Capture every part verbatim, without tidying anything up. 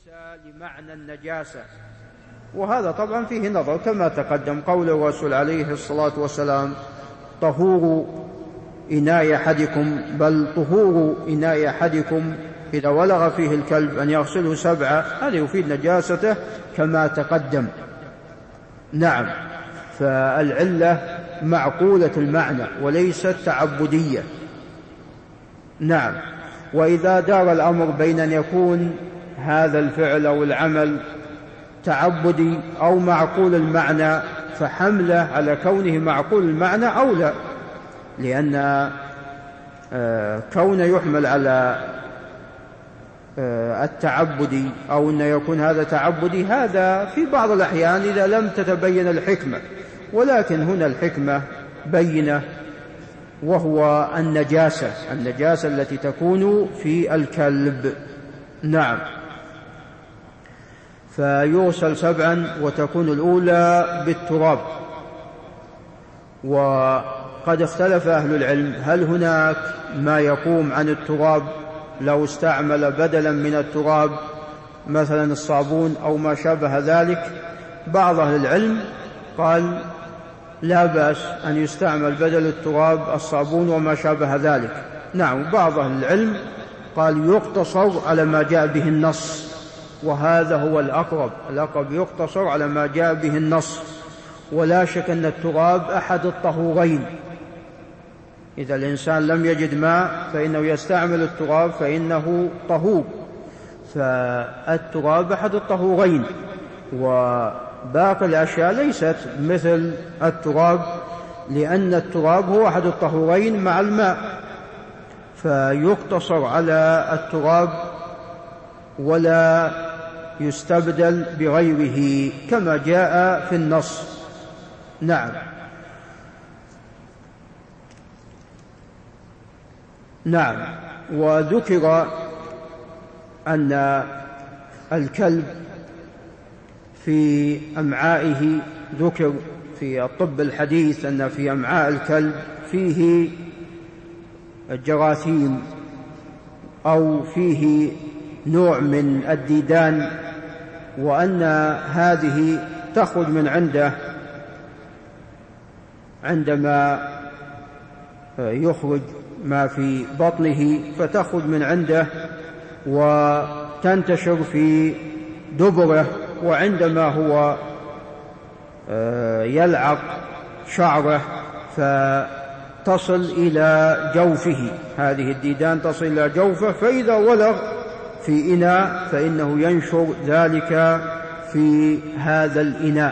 لمعنى النجاسة، وهذا طبعا فيه نظر كما تقدم قول الرسول عليه الصلاة والسلام: طهور إناء أحدكم بل طهور إناء أحدكم إذا ولغ فيه الكلب أن يغسله سبعة، هذا يفيد نجاسته كما تقدم. نعم، فالعلة معقولة المعنى وليست تعبدية. نعم، وإذا دار الأمر بين أن يكون هذا الفعل أو العمل تعبدي أو معقول المعنى فحمله على كونه معقول المعنى أولى، لأن كون يحمل على التعبدي أو أن يكون هذا تعبدي هذا في بعض الأحيان إذا لم تتبين الحكمة، ولكن هنا الحكمة بينة، وهو النجاسة النجاسة التي تكون في الكلب. نعم، فيغسل سبعا وتكون الأولى بالتراب. وقد اختلف أهل العلم هل هناك ما يقوم عن التراب لو استعمل بدلا من التراب مثلا الصابون أو ما شابه ذلك. بعض أهل العلم قال لا بأس أن يستعمل بدل التراب الصابون وما شابه ذلك. نعم، بعض أهل العلم قال يقتصر على ما جاء به النص، وهذا هو الأقرب الأقرب يقتصر على ما جاء به النص. ولا شك أن التراب أحد الطهورين، إذا الإنسان لم يجد ماء فإنه يستعمل التراب فإنه طهور، فالتراب أحد الطهورين، وباقي الأشياء ليست مثل التراب، لأن التراب هو أحد الطهورين مع الماء، فيقتصر على التراب ولا يستبدل بغيره كما جاء في النص. نعم. نعم، وذكر أن الكلب في أمعائه، ذكر في الطب الحديث أن في أمعاء الكلب فيه جراثيم أو فيه نوع من الديدان، وأن هذه تخرج من عنده عندما يخرج ما في بطنه، فتخرج من عنده وتنتشر في دبره، وعندما هو يلعق شعره فتصل إلى جوفه، هذه الديدان تصل إلى جوفه، فإذا ولغ في إناء فإنه ينشر ذلك في هذا الإناء.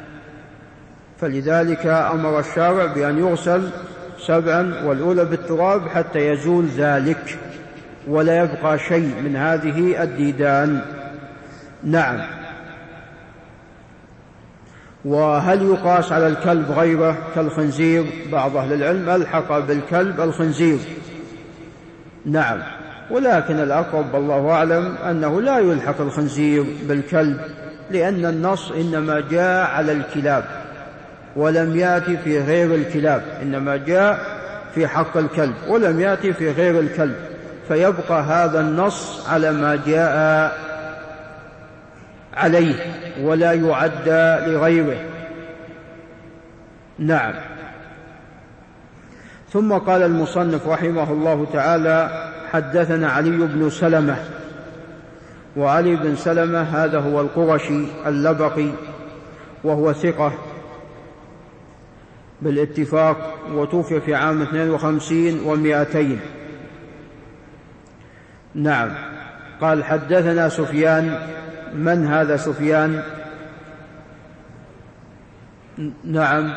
فلذلك أمر الشارع بأن يغسل سبعا والأولى بالتراب حتى يزول ذلك ولا يبقى شيء من هذه الديدان. نعم. وهل يقاس على الكلب غيره كالخنزير؟ بعض أهل العلم ألحق بالكلب الخنزير. نعم، ولكن الأقرب والله أعلم أنه لا يلحق الخنزير بالكلب، لأن النص إنما جاء على الكلاب ولم يأتي في غير الكلاب، إنما جاء في حق الكلب ولم يأتي في غير الكلب، فيبقى هذا النص على ما جاء عليه ولا يعدى لغيره. نعم. ثم قال المصنف رحمه الله تعالى: حدثنا علي بن سلمة. وعلي بن سلمة هذا هو القرشي اللبقي، وهو ثقة بالاتفاق، وتوفي في عام اثنين وخمسين ومائتين. نعم. قال: حدثنا سفيان. من هذا سفيان؟ نعم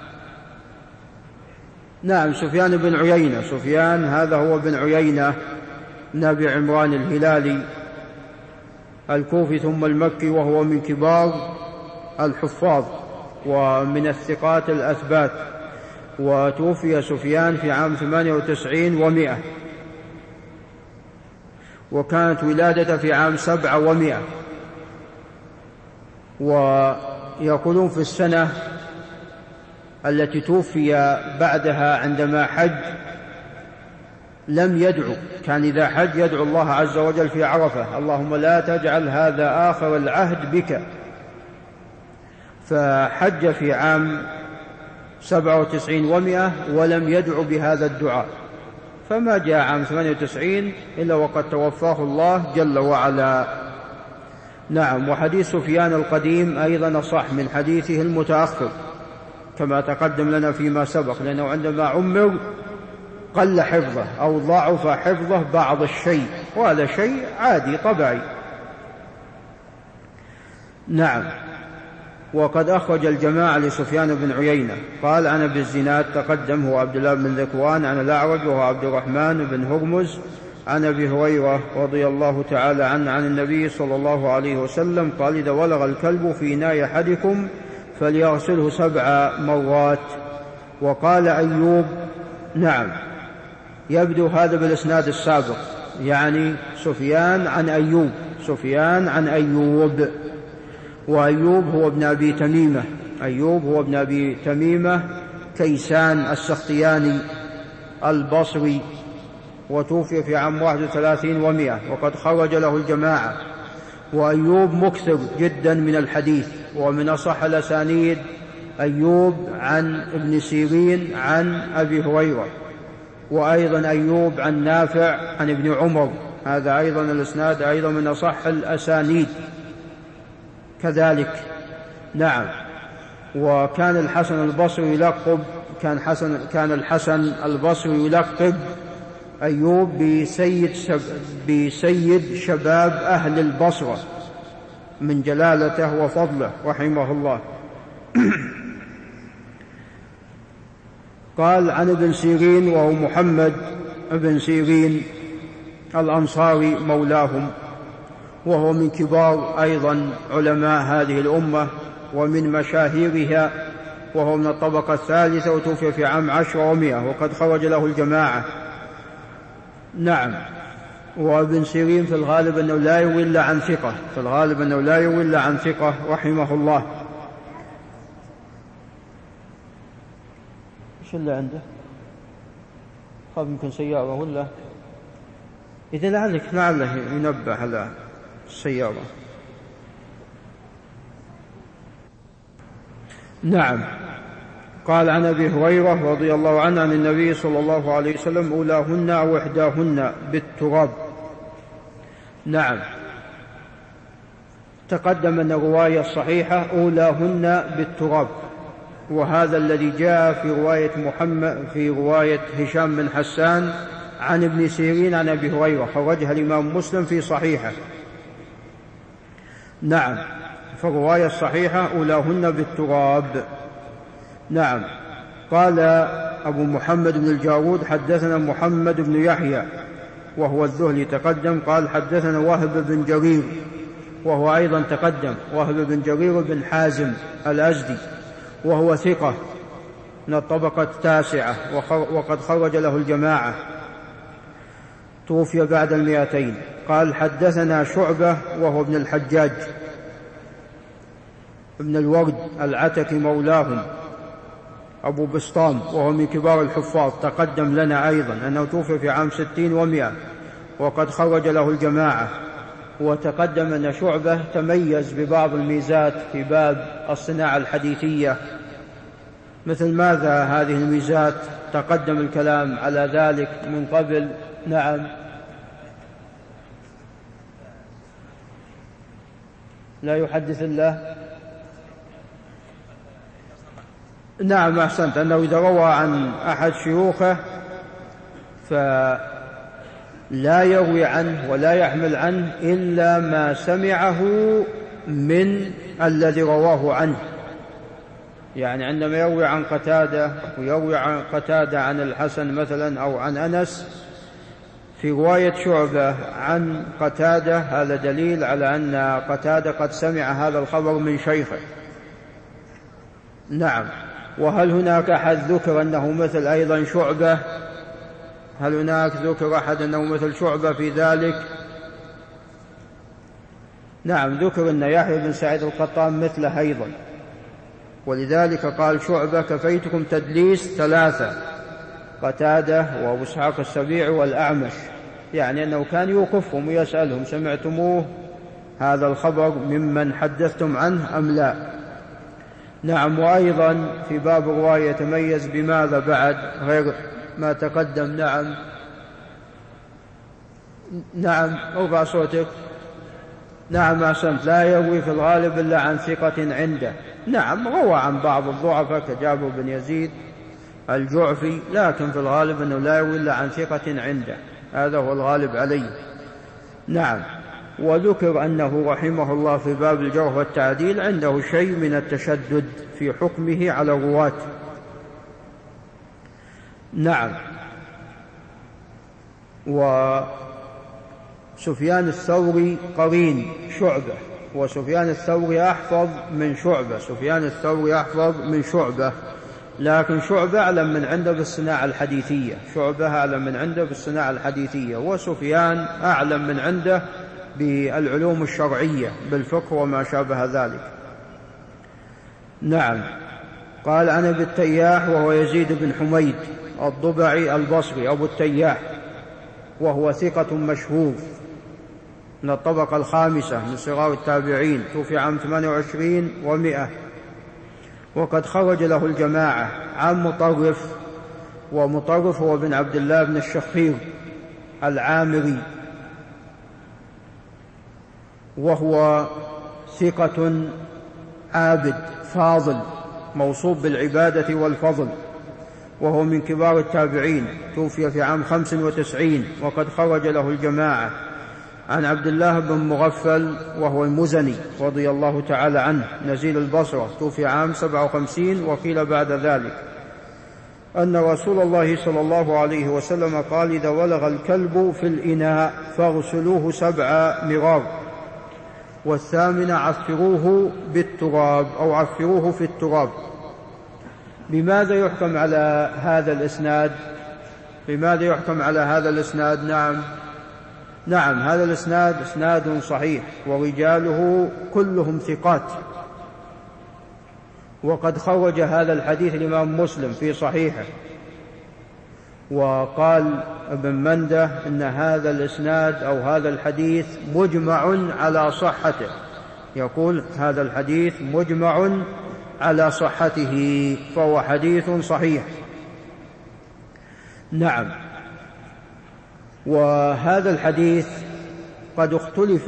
نعم سفيان بن عيينة. سفيان هذا هو بن عيينة نبي عمران الهلالي الكوفي ثم المكي، وهو من كبار الحفاظ ومن الثقات الأثبات، وتوفي سفيان في عام ثمانية وتسعين ومائة، وكانت ولادته في عام سبعة ومائة. ويقولون في السنة التي توفي بعدها عندما حج لم يدعو، كان إذا حج يدعو الله عز وجل في عرفة: اللهم لا تجعل هذا آخر العهد بك. فحج في عام سبعة وتسعين ومائة ولم يدعو بهذا الدعاء، فما جاء عام ثمانية وتسعين إلا وقد توفاه الله جل وعلا. نعم. وحديث سفيان القديم أيضا صح من حديثه المتأخر كما تقدم لنا فيما سبق، لأنه عندما عمر قل حفظه أو ضعف حفظه بعض الشيء، وهذا شيء عادي طبيعي. نعم. وقد أخرج الجماعة لسفيان بن عيينة قال: عن أبي الزناد تقدم هو عبد الله بن ذكوان عن الأعرج وهو عبد الرحمن بن هرمز عن أبي هريرة رضي الله تعالى عنه عن النبي صلى الله عليه وسلم قال: إذا ولغ الكلب في إناء أحدكم فليغسله سبع مرات. وقال أيوب: نعم. يبدو هذا بالإسناد السابق، يعني سفيان عن أيوب، سفيان عن أيوب. وأيوب هو ابن أبي تميمة، أيوب هو ابن أبي تميمة كيسان السختياني البصري، وتوفي في عام واحد وثلاثين ومائة، وقد خرج له الجماعة. وأيوب مكثر جدا من الحديث، ومن أصح الأسانيد أيوب عن ابن سيرين عن أبي هريرة، وأيضا أيوب عن نافع عن ابن عمر، هذا أيضا الإسناد أيضا من أصح الأسانيد كذلك. نعم. وكان الحسن البصري يلقب كان, حسن كان الحسن البصري يلقب أيوب بسيد, شب بسيد شباب أهل البصرة من جلالته وفضله رحمه الله. قال: عن ابن سيرين وهو محمد ابن سيرين الأنصاري مولاهم، وهو من كبار أيضا علماء هذه الأمة ومن مشاهيرها، وهو من الطبقة الثالثة، وتوفي في عام عشر ومائة، وقد خرج له الجماعة. نعم. وابن سيرين في الغالب أنه لا يروي إلا عن ثقة، في الغالب أنه لا يروي إلا عن ثقة رحمه الله. إيش اللي عنده؟ خاف يمكن سيارة ولا إذا لعلك لعله ينبه على السيارة. نعم. قال: عن أبي هريرة رضي الله عنه عن النبي صلى الله عليه وسلم: أولاهن أو إحداهن بالتراب. نعم. تقدم أن الرواية الصحيحة أولاهن بالتراب، وهذا الذي جاء في رواية محمد في رواية هشام بن حسان عن ابن سيرين عن أبي هريرة، خرجها الإمام مسلم في صحيحه. نعم. فالرواية الصحيحة أولاهن بالتراب. نعم. قال أبو محمد بن الجارود: حدثنا محمد بن يحيى وهو الذهلي تقدم، قال: حدثنا وهب بن جرير وهو أيضا تقدم، وهب بن جرير بن حازم الأزدي، وهو ثقة من الطبقة التاسعة، وقد خرج له الجماعة، توفي بعد المئتين. قال: حدثنا شعبة وهو ابن الحجاج ابن الورد العتكي مولاهم أبو بسطام، وهو من كبار الحفاظ، تقدم لنا أيضا أنه توفي في عام ستين ومائة، وقد خرج له الجماعة. وتقدم أن شعبة تميز ببعض الميزات في باب الصناعة الحديثية. مثل ماذا هذه الميزات؟ تقدم الكلام على ذلك من قبل. نعم. لا يحدث الله. نعم أحسنت، أنه إذا روى عن أحد شيوخه فلا يروي عنه ولا يحمل عنه إلا ما سمعه من الذي رواه عنه. يعني عندما يروي عن قتادة ويروي عن قتادة عن الحسن مثلا أو عن أنس، في رواية شعبة عن قتادة، هذا دليل على أن قتادة قد سمع هذا الخبر من شيخه. نعم. وهل هناك أحد ذكر أنه مثل أيضا شعبة؟ هل هناك ذكر أحد أنه مثل شعبة في ذلك؟ نعم، ذكر أن يحيى بن سعيد القطان مثله أيضا، ولذلك قال شعبة: كفيتكم تدليس ثلاثة، قتادة وأبو إسحاق السبيعي والأعمش، يعني أنه كان يوقفهم ويسألهم: سمعتموه هذا الخبر ممن حدثتم عنه أم لا؟ نعم. وأيضا في باب الرواية يتميز بماذا بعد غير ما تقدم؟ نعم نعم ارفع صوتك. نعم أحسنت. لا يروي في الغالب إلا عن ثقة عنده. نعم، روى عن بعض الضعفاء كجابر بن يزيد الجعفي، لكن في الغالب أنه لا يروي إلا عن ثقة عنده، هذا هو الغالب عليه. نعم. وذكر أنه رحمه الله في باب الجرح والتعديل عنده شيء من التشدد في حكمه على الرواة. نعم. وسفيان الثوري قرين شعبة، وسفيان الثوري أحفظ من شعبة، سفيان الثوري أحفظ من شعبة، لكن شعبة أعلم من عنده بالصناعة الحديثية، شعبة أعلم من عنده بالصناعة الحديثية، وسفيان أعلم من عنده بالعلوم الشرعية بالفقه وما شابه ذلك. نعم. قال عن أبي التياح وهو يزيد بن حميد الضبعي البصري أبو التياح، وهو ثقة مشهور من الطبقة الخامسة من صغار التابعين، توفي عام ثمانية وعشرين ومائة، وقد خرج له الجماعة عن مطرف، ومطرف هو بن عبد الله بن الشخير العامري، وهو ثقة عابد فاضل موصوب بالعبادة والفضل، وهو من كبار التابعين، توفي في عام خمس وتسعين، وقد خرج له الجماعة عن عبد الله بن مغفل وهو المزني رضي الله تعالى عنه نزيل البصرة، توفي عام سبعة وخمسين، وقيل بعد ذلك أن رسول الله صلى الله عليه وسلم قال: إذا ولغ الكلب في الإناء فاغسلوه سبع مرار، والثامن عفروه بالتراب أو عفروه في التراب. بماذا يحكم على هذا الإسناد؟ بماذا يحكم على هذا الإسناد؟ نعم نعم هذا الإسناد إسناد صحيح، ورجاله كلهم ثقات، وقد خرج هذا الحديث الإمام مسلم في صحيحه. وقال ابن منده إن هذا الإسناد أو هذا الحديث مجمع على صحته، يقول هذا الحديث مجمع على صحته، فهو حديث صحيح. نعم. وهذا الحديث قد اختلف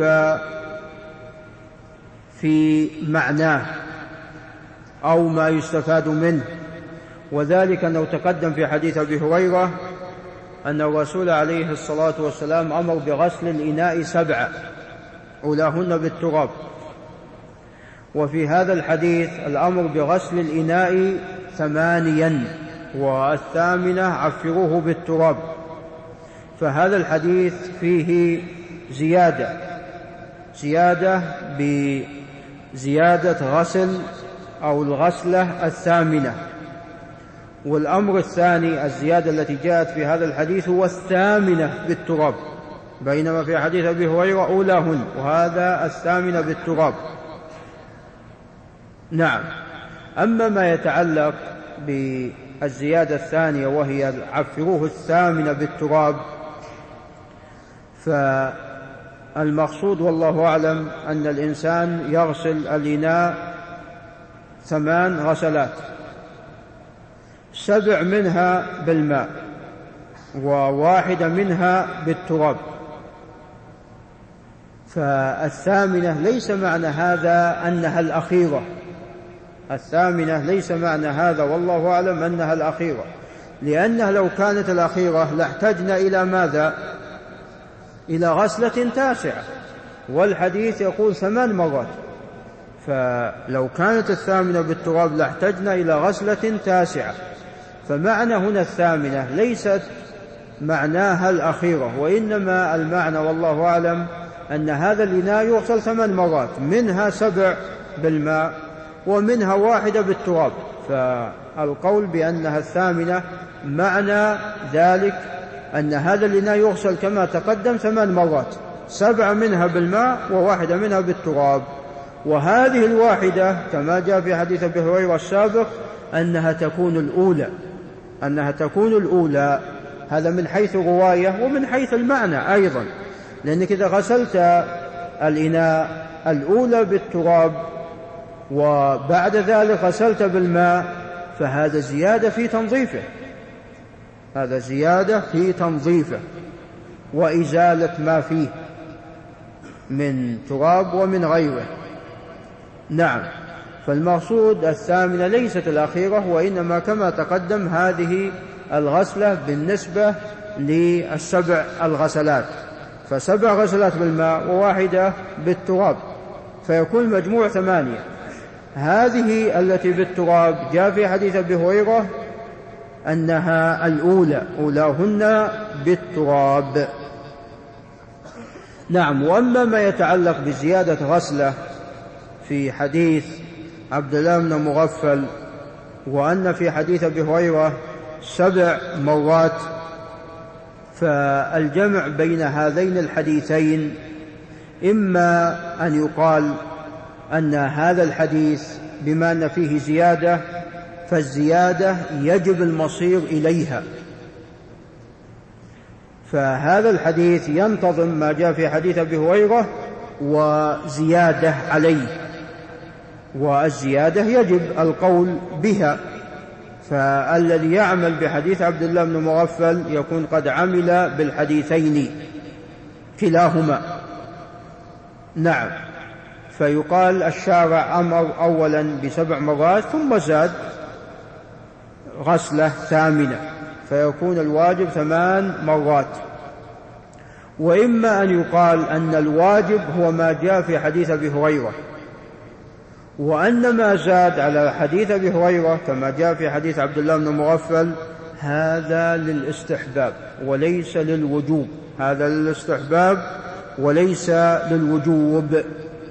في معناه أو ما يستفاد منه، وذلك أنه تقدم في حديث أبي هريرة أن الرسول عليه الصلاة والسلام أمر بغسل الإناء سبعة أولاهن بالتراب، وفي هذا الحديث الأمر بغسل الإناء ثمانيا، والثامنة عفروه بالتراب، فهذا الحديث فيه زيادة زيادة بزيادة غسل أو الغسلة الثامنة. والأمر الثاني الزيادة التي جاءت في هذا الحديث هو الثامنة بالتراب، بينما في حديث أبي هريرة أولاهن، وهذا الثامنة بالتراب. نعم. أما ما يتعلق بالزيادة الثانية وهي عفروه الثامنة بالتراب، فالمقصود والله أعلم أن الإنسان يغسل الإناء ثمان غسلات، سبع منها بالماء وواحدة منها بالتراب، فالثامنة ليس معنى هذا أنها الأخيرة، الثامنة ليس معنى هذا والله أعلم أنها الأخيرة، لأنها لو كانت الأخيرة لاحتجنا إلى ماذا؟ إلى غسلة تاسعة، والحديث يقول ثمان مرات، فلو كانت الثامنة بالتراب لاحتجنا إلى غسلة تاسعة، فمعنى هنا الثامنة ليست معناها الأخيرة، وإنما المعنى والله أعلم أن هذا الإناء يغسل ثمان مرات، منها سبع بالماء ومنها واحدة بالتراب، فالقول بأنها الثامنة معنى ذلك أن هذا الإناء يغسل كما تقدم ثمان مرات، سبع منها بالماء وواحدة منها بالتراب، وهذه الواحدة كما جاء في حديث أبي هريرة السابق أنها تكون الأولى، أنها تكون الأولى، هذا من حيث الرواية ومن حيث المعنى أيضا، لأنك إذا غسلت الإناء الأولى بالتراب وبعد ذلك غسلت بالماء فهذا زيادة في تنظيفه، هذا زيادة في تنظيفه وإزالة ما فيه من تراب ومن غيره. نعم، فالمقصود الثامنة ليست الأخيرة، وإنما كما تقدم هذه الغسلة بالنسبة للسبع الغسلات، فسبع غسلات بالماء وواحدة بالتراب فيكون مجموع ثمانية. هذه التي بالتراب جاء في حديث أبي هريرة أنها الأولى، أولاهن بالتراب. نعم. وأما ما يتعلق بزيادة غسلة في حديث عبد الله بن مغفل وأن في حديث أبي هريرة سبع مرات، فالجمع بين هذين الحديثين إما أن يقال أن هذا الحديث بما أن فيه زيادة فالزيادة يجب المصير إليها، فهذا الحديث ينتظم ما جاء في حديث أبي هريرة وزيادة عليه، والزيادة يجب القول بها، فالذي يعمل بحديث عبد الله بن مغفل يكون قد عمل بالحديثين كلاهما. نعم. فيقال الشارع أمر أولا بسبع مرات ثم زاد غسلة ثامنة فيكون الواجب ثمان مرات. وإما أن يقال أن الواجب هو ما جاء في حديث أبي هريرة، وأن ما زاد على حديث أبي هريرة كما جاء في حديث عبد الله بن مغفل هذا للاستحباب وليس للوجوب، هذا للاستحباب وليس للوجوب.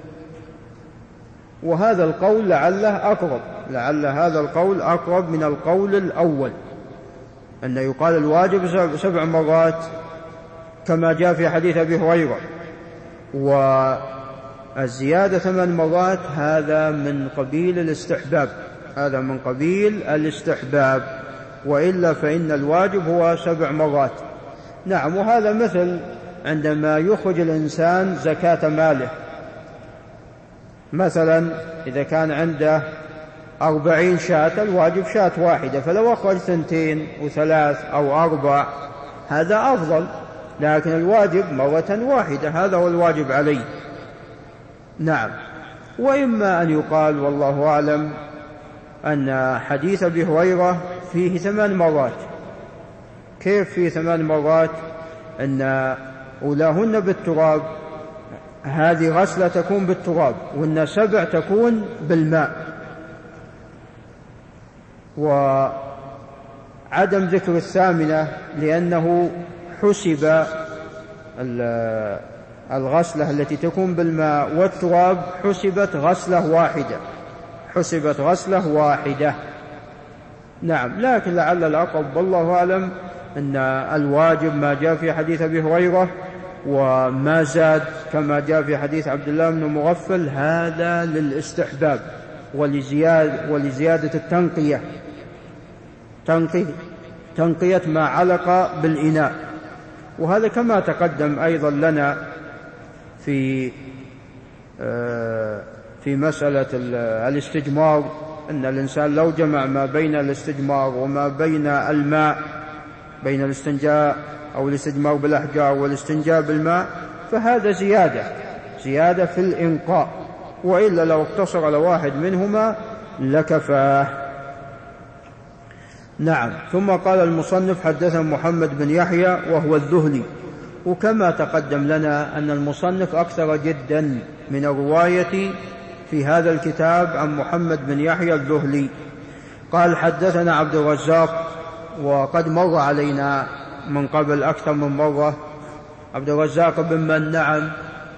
وهذا القول لعله أقرب، لعل هذا القول أقرب من القول الأول، أن يقال الواجب سبع مرات كما جاء في حديث أبي هريرة، والزيادة ثمان مرات هذا من قبيل الاستحباب، هذا من قبيل الاستحباب، وإلا فإن الواجب هو سبع مرات. نعم. وهذا مثل عندما يخرج الإنسان زكاة ماله، مثلا إذا كان عنده أربعين شاة الواجب شاة واحدة، فلو أخرج ثنتين وثلاث أو أربع هذا أفضل، لكن الواجب مرة واحدة، هذا هو الواجب عليه. نعم. وإما أن يقال والله أعلم أن حديث أبي هريرة فيه ثمان مرات. كيف فيه ثمان مرات؟ أن أولاهن بالتراب، هذه غسلة تكون بالتراب، وأن سبع تكون بالماء. وعدم ذكر الثامنة لأنه حسب الغسلة التي تكون بالماء والتراب حسبت غسلة واحدة، حسبت غسلة واحدة. نعم. لكن لعل الأقرب والله أعلم أن الواجب ما جاء في حديث أبي هريرة، وما زاد كما جاء في حديث عبد الله بن مغفل هذا للاستحباب ولزيادة, ولزيادة التنقية، تنقية, تنقية ما علق بالإناء. وهذا كما تقدم أيضا لنا في في مسألة الاستجمار، أن الإنسان لو جمع ما بين الاستجمار وما بين الماء، بين الاستنجاء أو الاستجمار بالأحجار والاستنجاء بالماء، فهذا زيادة زيادة في الإنقاء، وإلا لو اقتصر على واحد منهما لكفاه. نعم. ثم قال المصنف حدثنا محمد بن يحيى وهو الذهلي. وكما تقدم لنا أن المصنف أكثر جدا من الرواية في هذا الكتاب عن محمد بن يحيى الذهلي. قال حدثنا عبد الرزاق، وقد مر علينا من قبل أكثر من مرة. عبد الرزاق بن من؟ نعم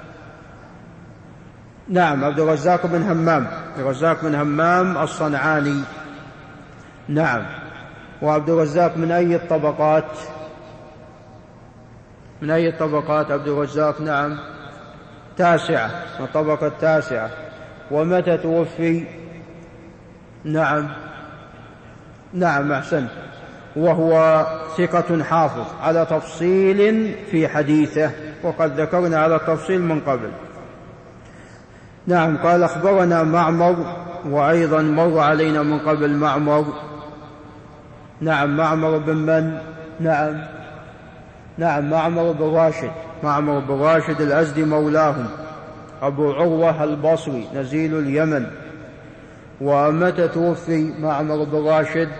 نعم عبد الرزاق بن همام، عبد الرزاق بن همام الصنعاني. نعم. وعبد الرزاق من أي الطبقات؟ من أي الطبقات عبد الرزاق؟ نعم تاسعة، الطبقة التاسعة. ومتى توفي؟ نعم نعم أحسنت. وهو ثقة حافظ على تفصيل في حديثه، وقد ذكرنا على التفصيل من قبل. نعم. قال أخبرنا معمر، وأيضا مر علينا من قبل معمر. نعم. معمر بن من؟ نعم نعم معمر بن راشد، معمر بن راشد الأزدي مولاهم، أبو عروة البصري نزيل اليمن. ومتى توفي معمر بن راشد؟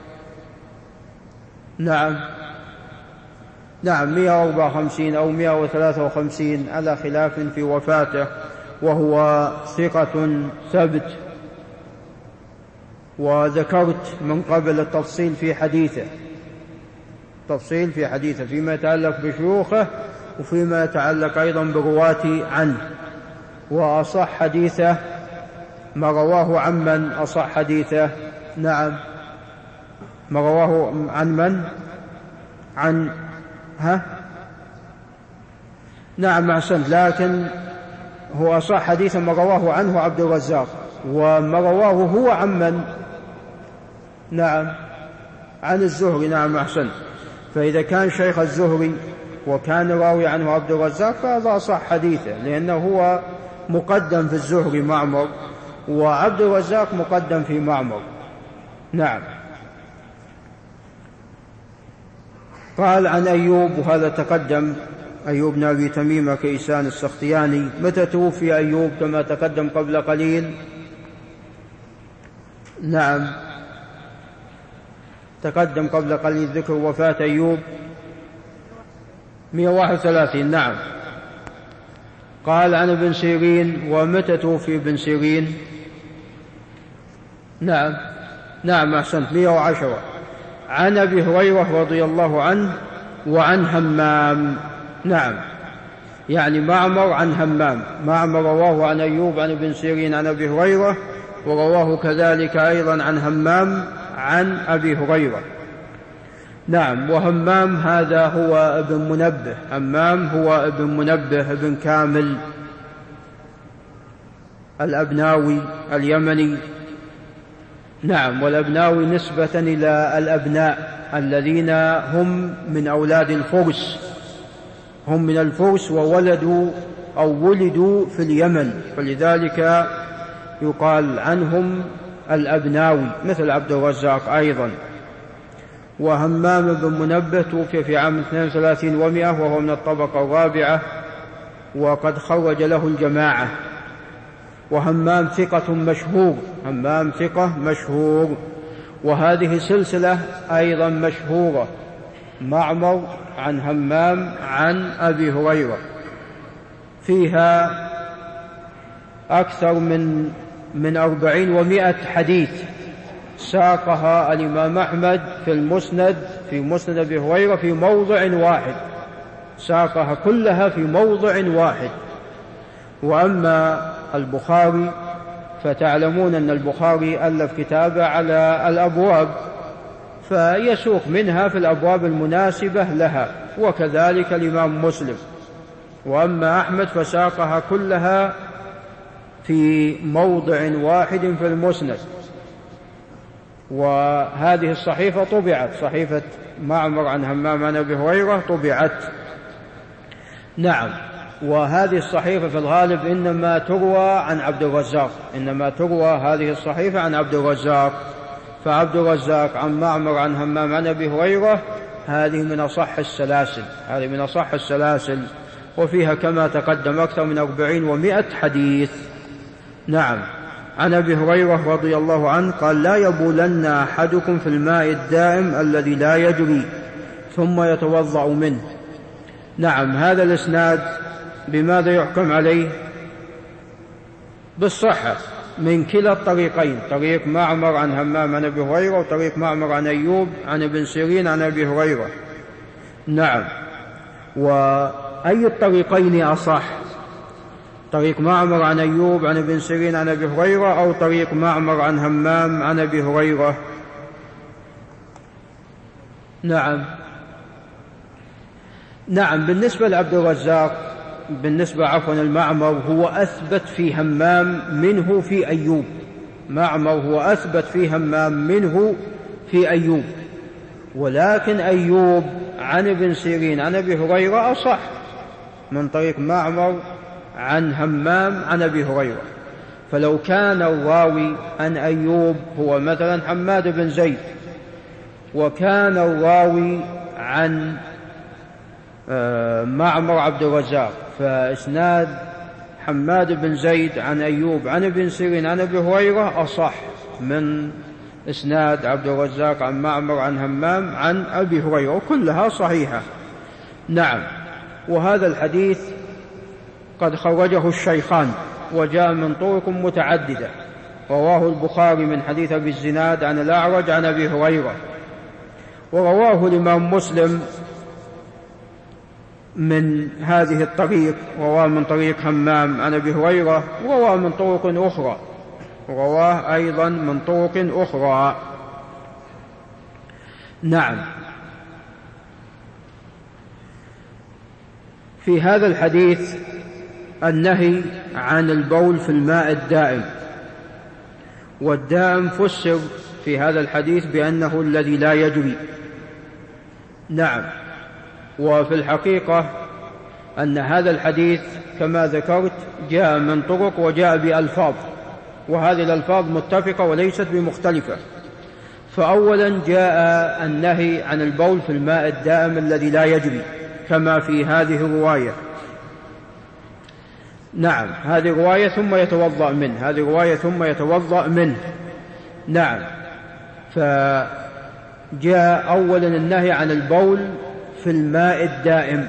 نعم نعم مئة وأربعة وخمسين أو مئة وثلاثة وخمسين على خلاف في وفاته، وهو ثقة ثبت، وذكرت من قبل التفصيل في حديثه، تفصيل في حديثه فيما يتعلق بشيوخه وفيما يتعلق أيضا برواة عنه. وأصح حديثه ما رواه عن من؟ أصح حديثه نعم ما رواه عن من؟ عن ها نعم أحسنت، لكن هو أصح حديثا ما رواه عنه عبد الرزاق، وما رواه هو عن من؟ نعم عن الزهري. نعم أحسنت. فإذا كان شيخ الزهري وكان راوي عنه عبد الرزاق فهذا أصح حديثه، لأنه هو مقدم في الزهري معمر، وعبد الرزاق مقدم في معمر. نعم. قال عن أيوب، وهذا تقدم، أيوب بن أبي تميمة كيسان السختياني. متى توفي أيوب؟ كما تقدم قبل قليل. نعم تقدم قبل قليل ذكر وفاة أيوب مئة وواحد وثلاثين. نعم. قال عن ابن سيرين. ومتى توفي ابن سيرين؟ نعم نعم أحسنت مئة وعشرة. عن أبي هريرة رضي الله عنه وعن همام. نعم يعني معمر عن همام. معمر رواه عن أيوب عن ابن سيرين عن أبي هريرة، ورواه كذلك أيضا عن همام عن أبي هريرة. نعم. وهمام هذا هو ابن منبه، همام هو ابن منبه ابن كامل الأبناوي اليمني. نعم. والأبناوي نسبة إلى الأبناء الذين هم من أولاد الفرس، هم من الفرس وولدوا أو ولدوا في اليمن، فلذلك يقال عنهم الأبناوي، مثل عبد الرزاق أيضا. وهمام بن منبه توفي في عام اثنين وثلاثين ومئة، وهو من الطبقة الرابعة، وقد خرج له الجماعة. وهمام ثقة مشهور، همام ثقة مشهور. وهذه سلسلة أيضا مشهورة، معمر عن همام عن أبي هريرة، فيها أكثر من من أربعين ومائة حديث ساقها الإمام أحمد في المسند، في مسند أبي هريرة في موضع واحد، ساقها كلها في موضع واحد. وأما البخاري فتعلمون أن البخاري ألف كتابه على الأبواب، فيسوق منها في الأبواب المناسبة لها، وكذلك الإمام مسلم. وأما أحمد فساقها كلها في موضع واحد في المسند. وهذه الصحيفة طبعت، صحيفة معمر عن همام عن أبي هريرة طبعت. نعم. وهذه الصحيفة في الغالب إنما تروى عن عبد الرزاق، إنما تروى هذه الصحيفة عن عبد الرزاق. فعبد الرزاق عن معمر عن همام عن أبي هريرة هذه من أصح السلاسل، هذه من أصح السلاسل، وفيها كما تقدم أكثر من أربعين ومائة حديث. نعم. عن أبي هريرة رضي الله عنه قال: لا يبولن أحدكم في الماء الدائم الذي لا يجري ثم يتوضأ منه. نعم. هذا الإسناد بماذا يحكم عليه؟ بالصحة من كلا الطريقين، طريق معمر عن همام عن أبي هريرة وطريق معمر عن أيوب عن ابن سيرين عن أبي هريرة. نعم. وأي الطريقين أصح؟ طريق معمر عن أيوب عن ابن سيرين عن أبي هريرة أو طريق معمر عن همام عن أبي هريرة؟ نعم. نعم. بالنسبة لعبد الرزاق، بالنسبة عفوا المعمر هو أثبت في همام منه في أيوب، معمر هو أثبت في همام منه في أيوب. ولكن أيوب عن ابن سيرين عن أبي هريرة أصح من طريق معمر عن همام عن أبي هريرة. فلو كان الراوي عن أيوب هو مثلا حماد بن زيد، وكان الراوي عن معمر عبد الرزاق، فإسناد حماد بن زيد عن أيوب عن ابن سيرين عن أبي هريرة أصح من إسناد عبد الرزاق عن معمر عن همام عن أبي هريرة، وكلها صحيحة. نعم. وهذا الحديث قد خرجه الشيخان وجاء من طرق متعددة، رواه البخاري من حديث أبي الزناد عن الأعرج عن أبي هريرة، ورواه الإمام مسلم من هذه الطريق، رواه من طريق همام عن أبي هريرة، ورواه من طرق أخرى، رواه أيضا من طرق أخرى. نعم. في هذا الحديث النهي عن البول في الماء الدائم، والدائم فسر في هذا الحديث بأنه الذي لا يجري. نعم. وفي الحقيقة أن هذا الحديث كما ذكرت جاء من طرق وجاء بألفاظ، وهذه الألفاظ متفقة وليست بمختلفة. فأولا جاء النهي عن البول في الماء الدائم الذي لا يجري كما في هذه الرواية. نعم، هذه رواية ثم يتوضأ منه، هذه رواية ثم يتوضأ منه. نعم. فجاء أولا النهي عن البول في الماء الدائم،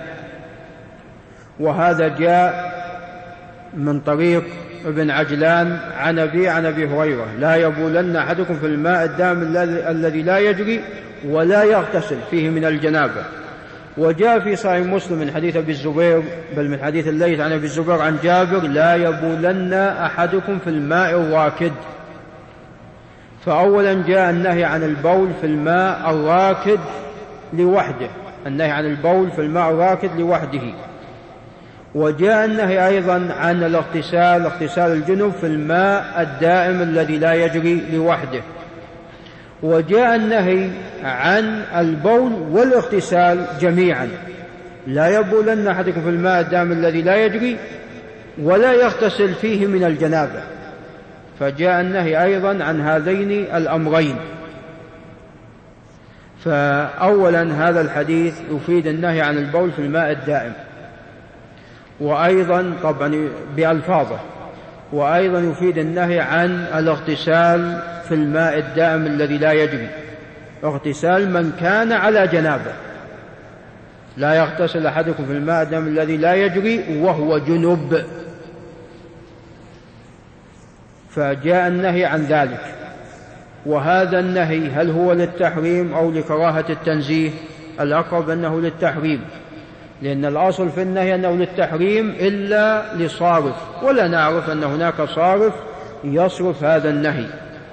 وهذا جاء من طريق ابن عجلان عن أبي عن أبي هريرة: لا يبولن أحدكم في الماء الدائم الذي لا يجري ولا يغتسل فيه من الجنابة. وجاء في صحيح مسلم من حديث أبي الزبير، بل من حديث الليث عن أبي الزبير عن جابر: لا يبولن أحدكم في الماء الراكد. فأولا جاء النهي عن البول في الماء الراكد لوحده، النهي عن البول في الماء الراكد لوحده. وجاء النهي أيضا عن الاغتسال، اغتسال الجنب، في الماء الدائم الذي لا يجري لوحده. وجاء النهي عن البول والاغتسال جميعا: لا يبولن أحدكم في الماء الدائم الذي لا يجري ولا يغتسل فيه من الجنابة. فجاء النهي أيضا عن هذين الأمرين. فأولا هذا الحديث يفيد النهي عن البول في الماء الدائم، وأيضا طبعا بألفاظه، وأيضا يفيد النهي عن الاغتسال في الماء الدائم الذي لا يجري، اغتسال من كان على جنابه. لا يغتسل أحدكم في الماء الدائم الذي لا يجري وهو جنب. فجاء النهي عن ذلك. وهذا النهي هل هو للتحريم أو لكراهة التنزيه؟ الأقرب أنه للتحريم، لأن الأصل في النهي أنه للتحريم إلا لصارف، ولا نعرف أن هناك صارف يصرف هذا النهي،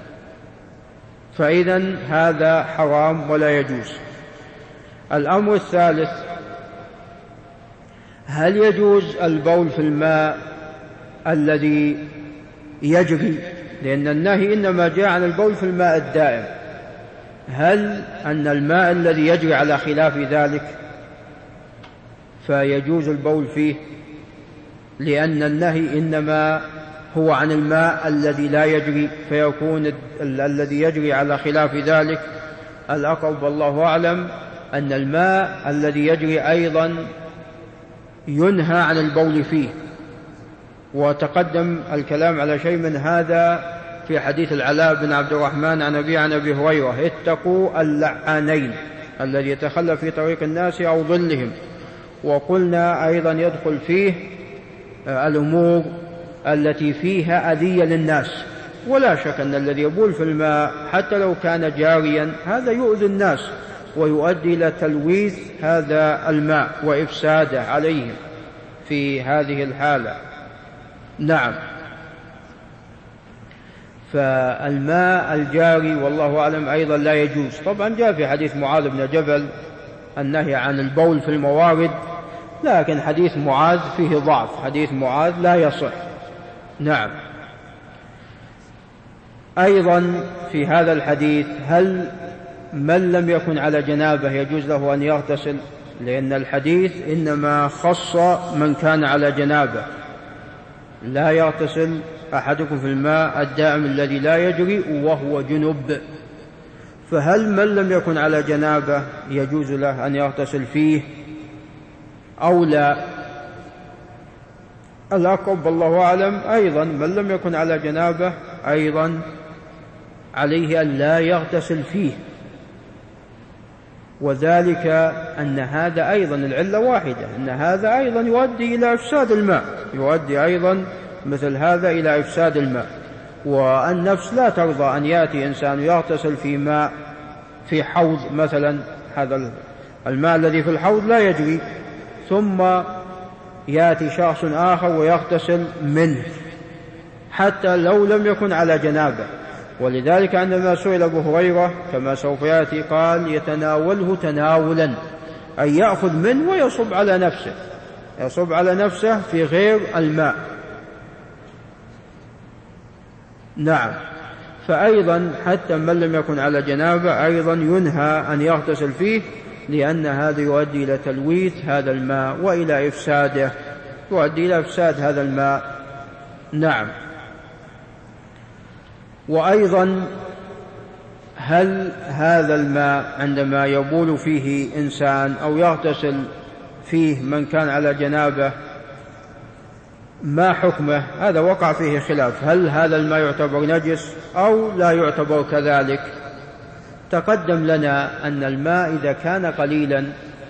فإذن هذا حرام ولا يجوز. الأمر الثالث: هل يجوز البول في الماء الذي يجري؟ لأن النهي إنما جاء عن البول في الماء الدائم. هل أن الماء الذي يجري على خلاف ذلك فيجوز البول فيه؟ لأن النهي إنما هو عن الماء الذي لا يجري، فيكون الذي يجري على خلاف ذلك. الأقرب والله أعلم أن الماء الذي يجري أيضا ينهى عن البول فيه، وتقدم الكلام على شيء من هذا في حديث العلاء بن عبد الرحمن عن أبي عن أبي هريرة: اتقوا اللعانين الذي يتخلى في طريق الناس أو ظلهم. وقلنا أيضا يدخل فيه الأمور التي فيها أذية للناس، ولا شك أن الذي يبول في الماء حتى لو كان جاريا هذا يؤذي الناس ويؤدي إلى تلويث هذا الماء وإفساده عليهم في هذه الحالة. نعم. فالماء الجاري والله أعلم أيضا لا يجوز. طبعا جاء في حديث معاذ بن جبل النهي عن البول في الموارد، لكن حديث معاذ فيه ضعف، حديث معاذ لا يصح. نعم. أيضا في هذا الحديث: هل من لم يكن على جنابه يجوز له أن يغتسل؟ لأن الحديث إنما خص من كان على جنابه، لا يغتسل أحدكم في الماء الدائم الذي لا يجري وهو جنب. فهل من لم يكن على جنابه يجوز له أن يغتسل فيه أو لا؟ الأقرب والله أعلم أيضا من لم يكن على جنابه أيضا عليه أن لا يغتسل فيه، وذلك أن هذا أيضا العلة واحدة، أن هذا أيضا يؤدي إلى إفساد الماء، يؤدي أيضا مثل هذا إلى إفساد الماء. والنفس لا ترضى أن يأتي إنسان يغتسل في ماء في حوض مثلا، هذا الماء الذي في الحوض لا يجري، ثم يأتي شخص آخر ويغتسل منه حتى لو لم يكن على جنابه. ولذلك عندما سئل أبو هريرة كما سوف يأتي قال يتناوله تناولا، أي يأخذ منه ويصب على نفسه، يصب على نفسه في غير الماء. نعم. فأيضا حتى من لم يكن على جنابه أيضا ينهى أن يغتسل فيه، لأن هذا يؤدي إلى تلويث هذا الماء وإلى إفساده، يؤدي إلى إفساد هذا الماء. نعم. وأيضا هل هذا الماء عندما يبول فيه إنسان أو يغتسل فيه من كان على جنابه ما حكمه؟ هذا وقع فيه خلاف، هل هذا الماء يعتبر نجس أو لا يعتبر كذلك؟ تقدم لنا أن الماء إذا كان قليلا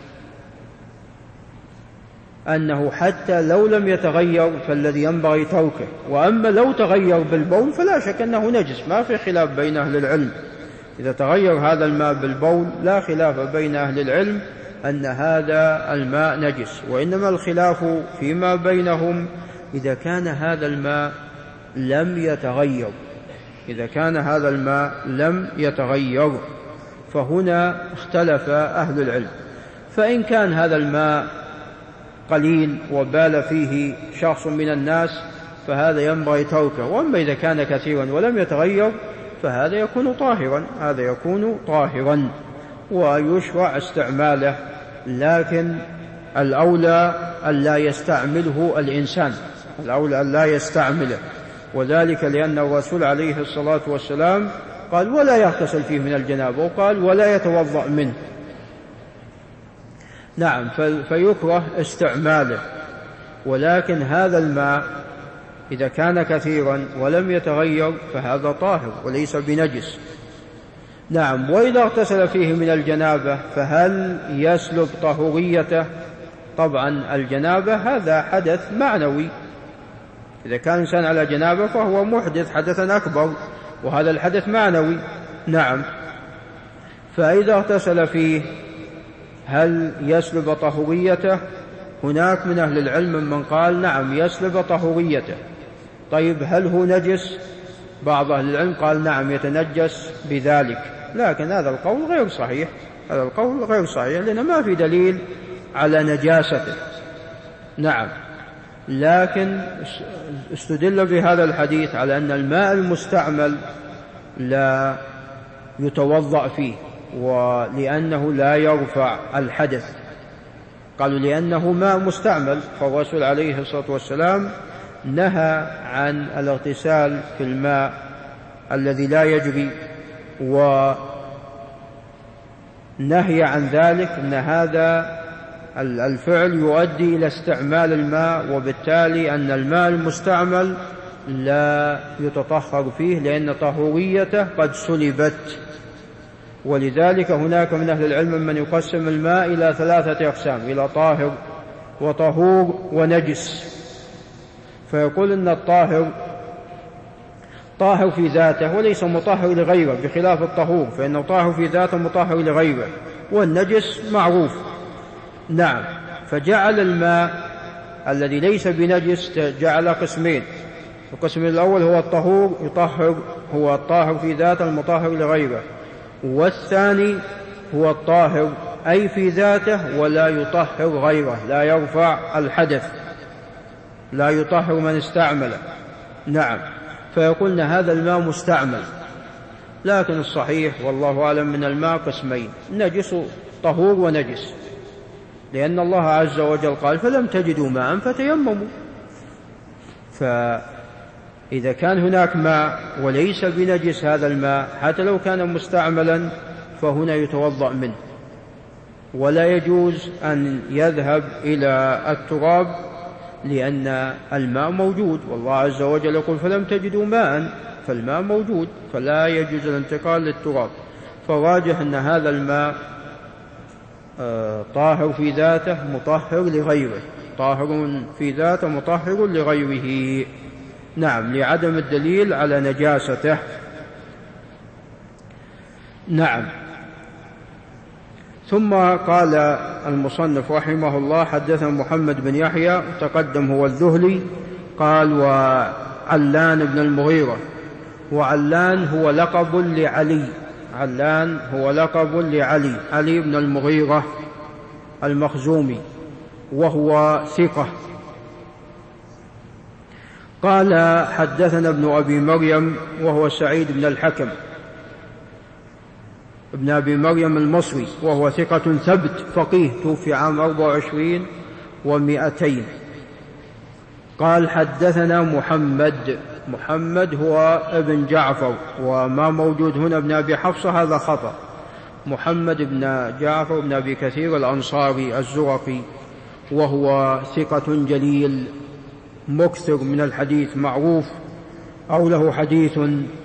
أنه حتى لو لم يتغير فالذي ينبغي تركه، وأما لو تغير بالبول فلا شك أنه نجس، ما في خلاف بين أهل العلم. إذا تغير هذا الماء بالبول لا خلاف بين أهل العلم أن هذا الماء نجس، وإنما الخلاف فيما بينهم إذا كان هذا الماء لم يتغير، إذا كان هذا الماء لم يتغير فهنا اختلف أهل العلم. فإن كان هذا الماء قليل وبال فيه شخص من الناس فهذا ينبغي تركه، وأما إذا كان كثيرا ولم يتغير فهذا يكون طاهرا، هذا يكون طاهرا ويشرع استعماله، لكن الأولى أن لا يستعمله الإنسان، الأولى أن لا يستعمله، وذلك لأن الرسول عليه الصلاة والسلام قال ولا يغتسل فيه من الجنابة، وقال ولا يتوضأ منه. نعم. فيكره استعماله، ولكن هذا الماء إذا كان كثيرا ولم يتغير فهذا طاهر وليس بنجس. نعم. وإذا اغتسل فيه من الجنابة فهل يسلب طهوريته؟ طبعا الجنابة هذا حدث معنوي، إذا كان إنسان على جنابة فهو محدث حدثا أكبر، وهذا الحدث معنوي. نعم. فإذا اغتسل فيه هل يسلب طهوريته؟ هناك من أهل العلم من قال نعم يسلب طهوريته. طيب هل هو نجس؟ بعض أهل العلم قال نعم يتنجس بذلك، لكن هذا القول غير صحيح، هذا القول غير صحيح لأن ما في دليل على نجاسته. نعم. لكن استدل بهذا الحديث على أن الماء المستعمل لا يتوضأ فيه، ولأنه لا يرفع الحدث، قالوا لأنه ماء مستعمل، فالرسول عليه الصلاة والسلام نهى عن الاغتسال في الماء الذي لا يجري، ونهي عن ذلك أن هذا الفعل يؤدي إلى استعمال الماء، وبالتالي أن الماء المستعمل لا يتطهر فيه لأن طهوريته قد سلبت. ولذلك هناك من أهل العلم من يقسم الماء إلى ثلاثة أقسام، إلى طاهر وطهور ونجس، فيقول إن الطاهر طاهر في ذاته وليس مطهر لغيره، بخلاف الطهور فإنه طاهر في ذاته مطهر لغيره، والنجس معروف. نعم. فجعل الماء الذي ليس بنجس جعل قسمين، القسم الأول هو الطهور يطهر، هو الطاهر في ذاته المطهر لغيره، والثاني هو الطاهر أي في ذاته ولا يطهر غيره، لا يرفع الحدث، لا يطهر من استعمله. نعم. فيقولنا هذا الماء مستعمل، لكن الصحيح والله أعلم من الماء قسمين: نجس طهور ونجس، لأن الله عز وجل قال: فلم تجدوا ماء فتيمموا. فإذا كان هناك ماء وليس بنجس هذا الماء حتى لو كان مستعملا فهنا يتوضأ منه، ولا يجوز أن يذهب إلى التراب، لأن الماء موجود، والله عز وجل يقول: فلم تجدوا ماء، فالماء موجود، فلا يجوز الانتقال للتراب. فالراجح أن هذا الماء طاهر في ذاته مطهر لغيره، طاهر في ذاته مطهر لغيره، نعم، لعدم الدليل على نجاسته. نعم. ثم قال المصنف رحمه الله: حدثنا محمد بن يحيى، تقدم هو الذهلي، قال: وعلان بن المغيرة. وعلان هو لقب لعلي، علان هو لقب لعلي علي بن المغيرة المخزومي، وهو ثقة. قال: حدثنا ابن أبي مريم وهو سعيد بن الحكم ابن أبي مريم المصري، وهو ثقة ثبت فقيه، توفي عام أربع وعشرين ومائتين. قال: حدثنا محمد، محمد هو ابن جعفر، وما موجود هنا ابن أبي حفصة، هذا خطأ. محمد بن جعفر بن أبي كثير الأنصاري الزرقي، وهو ثقة جليل مكثر من الحديث، معروف، أو له حديث،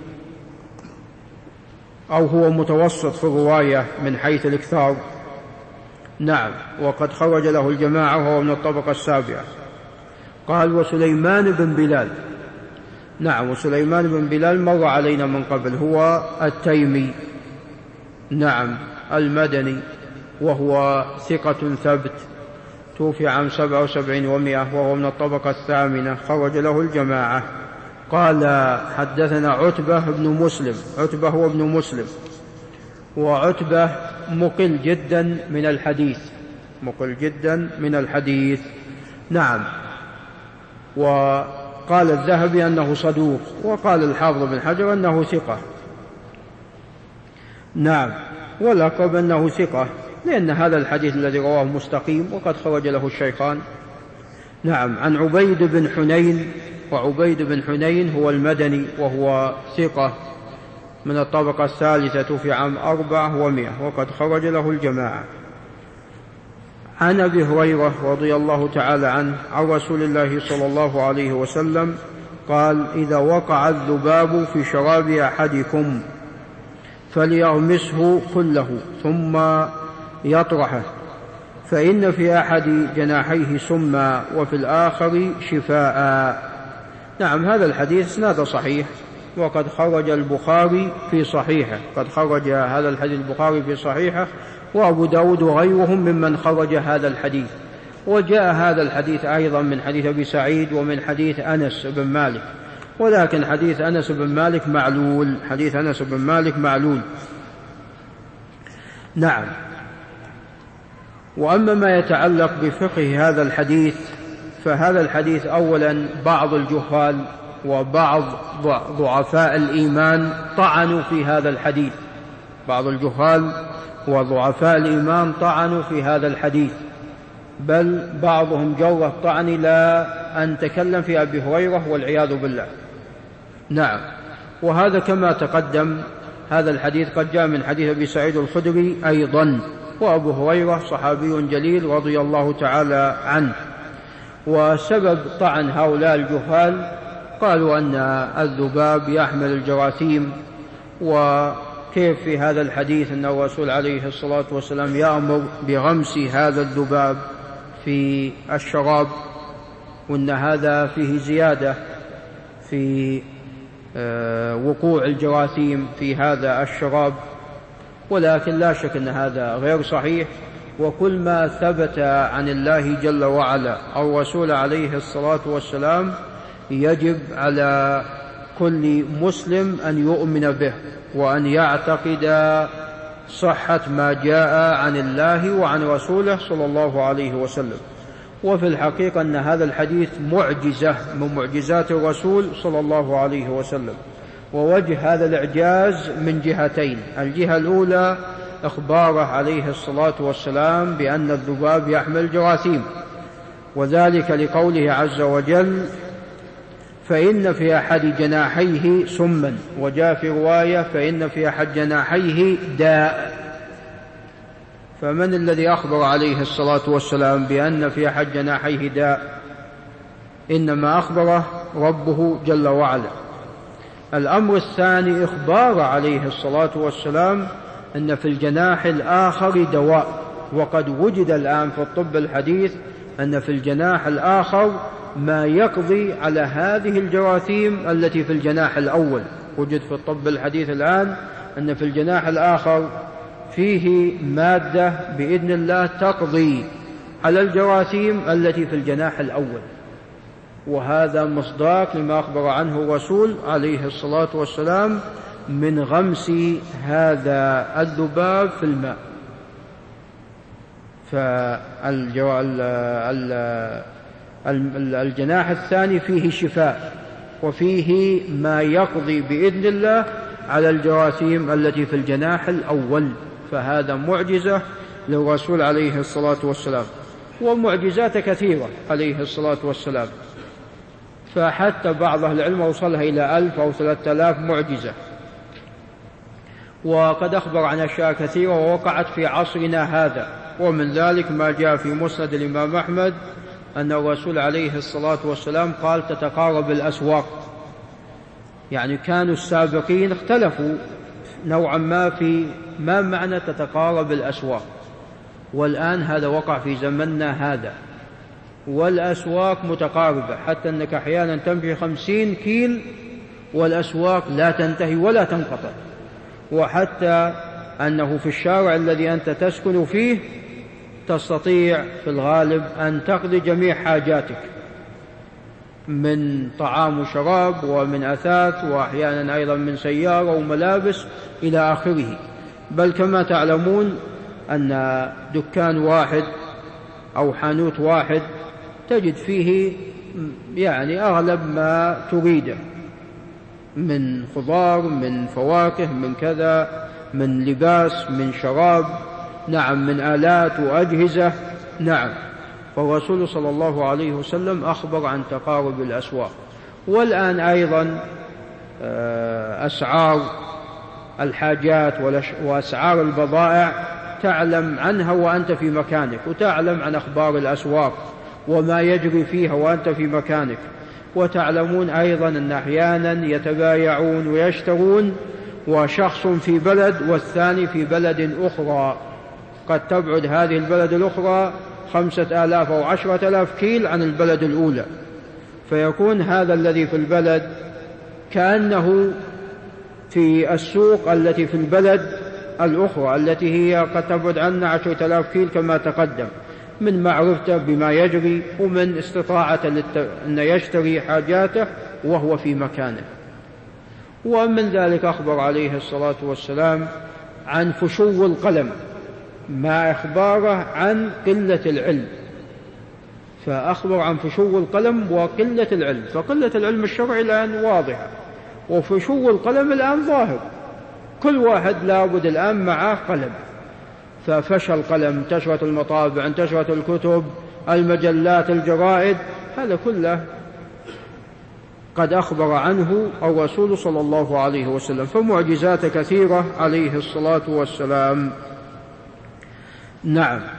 أو هو متوسط في الرواية من حيث الإكثار. نعم، وقد خرج له الجماعة وهو من الطبقة السابعة. قال: وسليمان بن بلال. نعم، وسليمان بن بلال مر علينا من قبل، هو التيمي، نعم، المدني، وهو ثقة ثبت، توفي عام سبعة وسبعين ومائة، وهو من الطبقة الثامنة، خرج له الجماعة. قال: حدثنا عتبة بن مسلم. عتبة هو ابن مسلم، وعتبة مقل جدا من الحديث، مقل جدا من الحديث، نعم. وقال الذهبي أنه صدوق، وقال الحافظ بن حجر أنه ثقة، نعم، ولقب أنه ثقة، لأن هذا الحديث الذي رواه مستقيم، وقد خرج له الشيخان. نعم. عن عبيد بن حنين، وعبيد بن حنين هو المدني، وهو ثقة من الطبقة الثالثة، في عام أربع ومائة، وقد خرج له الجماعة. عن أبي هريرة رضي الله تعالى عنه عن رسول الله صلى الله عليه وسلم قال: إذا وقع الذباب في شراب أحدكم فليغمسه كله ثم يطرحه، فإن في أحد جناحيه سما وفي الآخر شفاء. نعم، هذا الحديث اسناده صحيح، وقد خرج البخاري في صحيحه، قد خرج هذا الحديث البخاري في صحيحه، وأبو داود وغيرهم ممن خرج هذا الحديث. وجاء هذا الحديث أيضا من حديث أبي سعيد ومن حديث أنس بن مالك، ولكن حديث أنس بن مالك معلول، حديث أنس بن مالك معلول. نعم. وأما ما يتعلق بفقه هذا الحديث، فهذا الحديث أولا بعض الجهال وبعض ضعفاء الإيمان طعنوا في هذا الحديث، بعض الجهال وضعفاء الإيمان طعنوا في هذا الحديث، بل بعضهم جر الطعن إلى أن تكلم في أبي هريرة والعياذ بالله. نعم. وهذا كما تقدم، هذا الحديث قد جاء من حديث أبي سعيد الخدري أيضا، وأبو هريرة صحابي جليل رضي الله تعالى عنه. وسبب طعن هؤلاء الجهال قالوا أن الذباب يحمل الجراثيم، وكيف في هذا الحديث أن الرسول عليه الصلاة والسلام يأمر بغمس هذا الذباب في الشراب، وأن هذا فيه زيادة في وقوع الجراثيم في هذا الشراب. ولكن لا شك أن هذا غير صحيح، وكل ما ثبت عن الله جل وعلا أو الرسول عليه الصلاة والسلام يجب على كل مسلم أن يؤمن به، وأن يعتقد صحة ما جاء عن الله وعن رسوله صلى الله عليه وسلم. وفي الحقيقة أن هذا الحديث معجزة من معجزات الرسول صلى الله عليه وسلم، ووجه هذا الإعجاز من جهتين: الجهة الأولى إخباره عليه الصلاة والسلام بأن الذباب يحمل جراثيم، وذلك لقوله عز وجل: فإن في أحد جناحيه سما، وجاء في رواية: فإن في أحد جناحيه داء. فمن الذي أخبر عليه الصلاة والسلام بأن في أحد جناحيه داء؟ إنما أخبره ربه جل وعلا. الأمر الثاني إخبار عليه الصلاة والسلام أن في الجناح الآخر دواء، وقد وجد الآن في الطب الحديث أن في الجناح الآخر ما يقضي على هذه الجراثيم التي في الجناح الأول. وجد في الطب الحديث الآن أن في الجناح الآخر فيه مادة بإذن الله تقضي على الجراثيم التي في الجناح الأول، وهذا مصداق لما أخبر عنه الرسول عليه الصلاة والسلام من غمس هذا الذباب في الماء. فالجناح الثاني فيه شفاء، وفيه ما يقضي بإذن الله على الجراثيم التي في الجناح الأول. فهذا معجزة للرسول عليه الصلاة والسلام، ومعجزات كثيرة عليه الصلاة والسلام، فحتى بعض أهل العلم وصلها إلى ألف أو ثلاثة آلاف معجزة. وقد أخبر عن أشياء كثيرة ووقعت في عصرنا هذا، ومن ذلك ما جاء في مسند الإمام أحمد أن الرسول عليه الصلاة والسلام قال: تتقارب الأسواق. يعني كانوا السابقين اختلفوا نوعا ما في ما معنى تتقارب الأسواق، والآن هذا وقع في زمننا هذا، والأسواق متقاربة، حتى أنك أحيانا تمشي خمسين كيل والأسواق لا تنتهي ولا تنقطع، وحتى أنه في الشارع الذي أنت تسكن فيه تستطيع في الغالب أن تقضي جميع حاجاتك من طعام وشراب ومن أثاث، وأحيانا أيضا من سيارة وملابس إلى آخره. بل كما تعلمون أن دكان واحد أو حانوت واحد تجد فيه يعني أغلب ما تريده من خضار، من فواكه، من كذا، من لباس، من شراب، نعم، من آلات وأجهزة، نعم. فالرسول صلى الله عليه وسلم أخبر عن تقارب الأسواق. والآن أيضا أسعار الحاجات وأسعار البضائع تعلم عنها وأنت في مكانك، وتعلم عن أخبار الأسواق وما يجري فيها وأنت في مكانك. وتعلمون أيضا أن أحيانا يتبايعون ويشترون وشخص في بلد والثاني في بلد أخرى، قد تبعد هذه البلد الأخرى خمسة آلاف أو عشرة آلاف كيل عن البلد الأولى، فيكون هذا الذي في البلد كأنه في السوق التي في البلد الأخرى التي هي قد تبعد عنا عشرة آلاف كيل كما تقدم، من معرفته بما يجري ومن استطاعة أن يشتري حاجاته وهو في مكانه. ومن ذلك أخبر عليه الصلاة والسلام عن فشو القلم مع إخباره عن قلة العلم، فأخبر عن فشو القلم وقلة العلم. فقلة العلم الشرعي الآن واضحة، وفشو القلم الآن ظاهر، كل واحد لابد الآن معه قلم. ففشى القلم، انتشرت المطابع، انتشرت الكتب، المجلات، الجرائد، هذا كله قد أخبر عنه الرسول صلى الله عليه وسلم. فمعجزات كثيرة عليه الصلاة والسلام. نعم.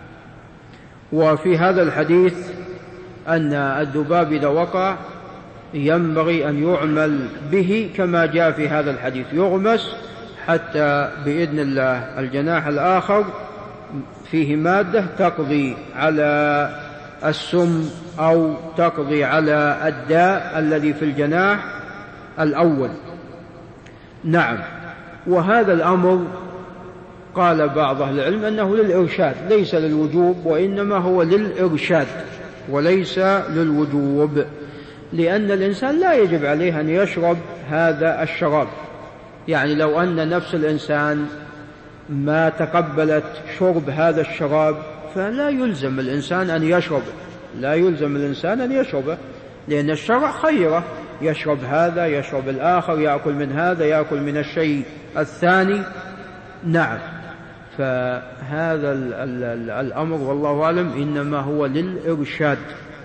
وفي هذا الحديث أن الذباب إذا وقع ينبغي أن يعمل به كما جاء في هذا الحديث، يغمس حتى بإذن الله الجناح الآخر فيه مادة تقضي على السم أو تقضي على الداء الذي في الجناح الأول. نعم. وهذا الأمر قال بعض أهل العلم أنه للإرشاد ليس للوجوب، وإنما هو للإرشاد وليس للوجوب، لأن الإنسان لا يجب عليه أن يشرب هذا الشراب. يعني لو أن نفس الإنسان ما تقبلت شرب هذا الشراب فلا يلزم الإنسان أن يشربه، لا يلزم الإنسان أن يشربه، لأن الشرع خيره يشرب هذا يشرب الآخر، يأكل من هذا يأكل من الشيء الثاني. نعم، فهذا ال ال ال الأمر والله أعلم إنما هو للإرشاد.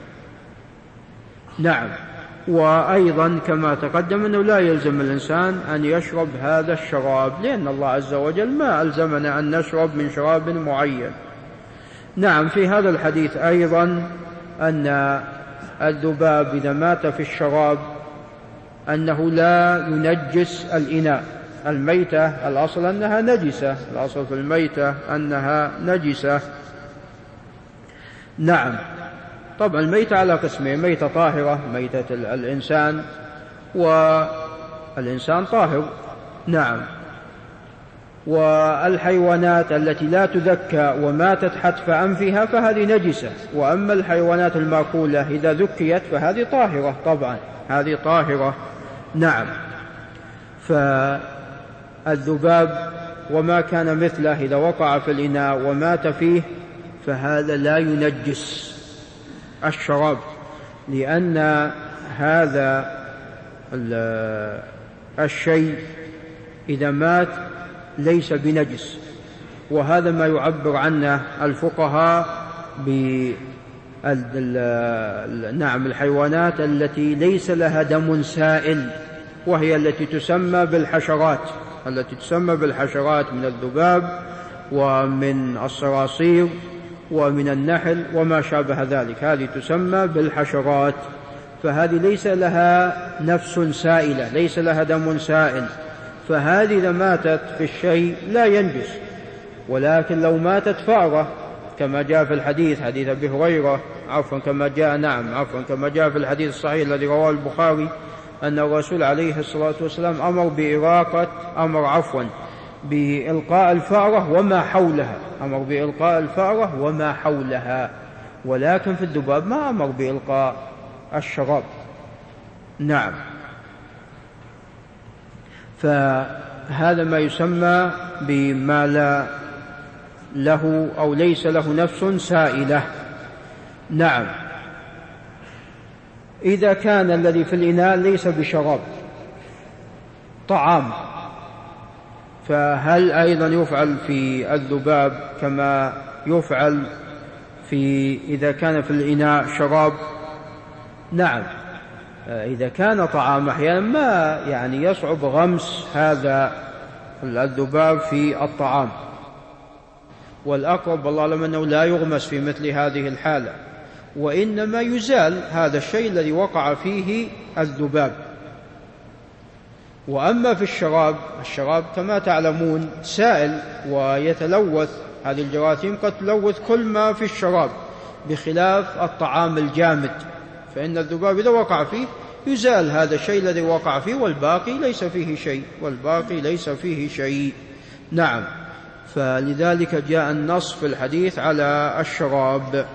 نعم، وأيضا كما تقدم أنه لا يلزم الإنسان أن يشرب هذا الشراب، لأن الله عز وجل ما ألزمنا أن نشرب من شراب معين. نعم، في هذا الحديث أيضا أن الذباب إذا مات في الشراب أنه لا ينجس الإناء. الميتة الأصل أنها نجسة، الأصل في الميتة أنها نجسة. نعم، طبعا الميتة على قسمين: ميتة طاهرة، ميتة الإنسان، والإنسان طاهر. نعم، والحيوانات التي لا تذكى وماتت حتف أنفها فهذه نجسة، وأما الحيوانات المأكولة إذا ذكيت فهذه طاهرة، طبعا هذه طاهرة. نعم، فالذباب وما كان مثله إذا وقع في الإناء ومات فيه فهذا لا ينجس الشراب، لأن هذا الشيء إذا مات ليس بنجس. وهذا ما يعبر عنه الفقهاء ب نعم الحيوانات التي ليس لها دم سائل، وهي التي تسمى بالحشرات، التي تسمى بالحشرات من الذباب ومن الصراصير ومن النحل وما شابه ذلك، هذه تسمى بالحشرات، فهذه ليس لها نفس سائلة، ليس لها دم سائل، فهذه إذا ماتت في الشيء لا ينجس. ولكن لو ماتت فأرة كما جاء في الحديث حديث أبي هريرة عفوا كما جاء نعم عفوا كما جاء في الحديث الصحيح الذي رواه البخاري أن الرسول عليه الصلاة والسلام أمر بإراقة أمر عفوا بإلقاء الفأرة وما حولها، أمر بإلقاء الفأرة وما حولها، ولكن في الذباب ما أمر بإلقاء الشراب. نعم، فهذا ما يسمى بما لا له أو ليس له نفس سائلة. نعم، إذا كان الذي في الإناء ليس بشراب طعام فهل أيضا يفعل في الذباب كما يفعل في إذا كان في الإناء شراب؟ نعم، إذا كان طعام أحيانا ما يعني يصعب غمس هذا الذباب في الطعام، والأقرب والله أعلم أنه لا يغمس في مثل هذه الحالة، وإنما يزال هذا الشيء الذي وقع فيه الذباب. وأما في الشراب، الشراب كما تعلمون سائل ويتلوث، هذه الجراثيم قد تلوث كل ما في الشراب بخلاف الطعام الجامد، فإن الذباب إذا وقع فيه يزال هذا الشيء الذي وقع فيه والباقي ليس فيه شيء، والباقي ليس فيه شيء. نعم، فلذلك جاء النص في الحديث على الشراب.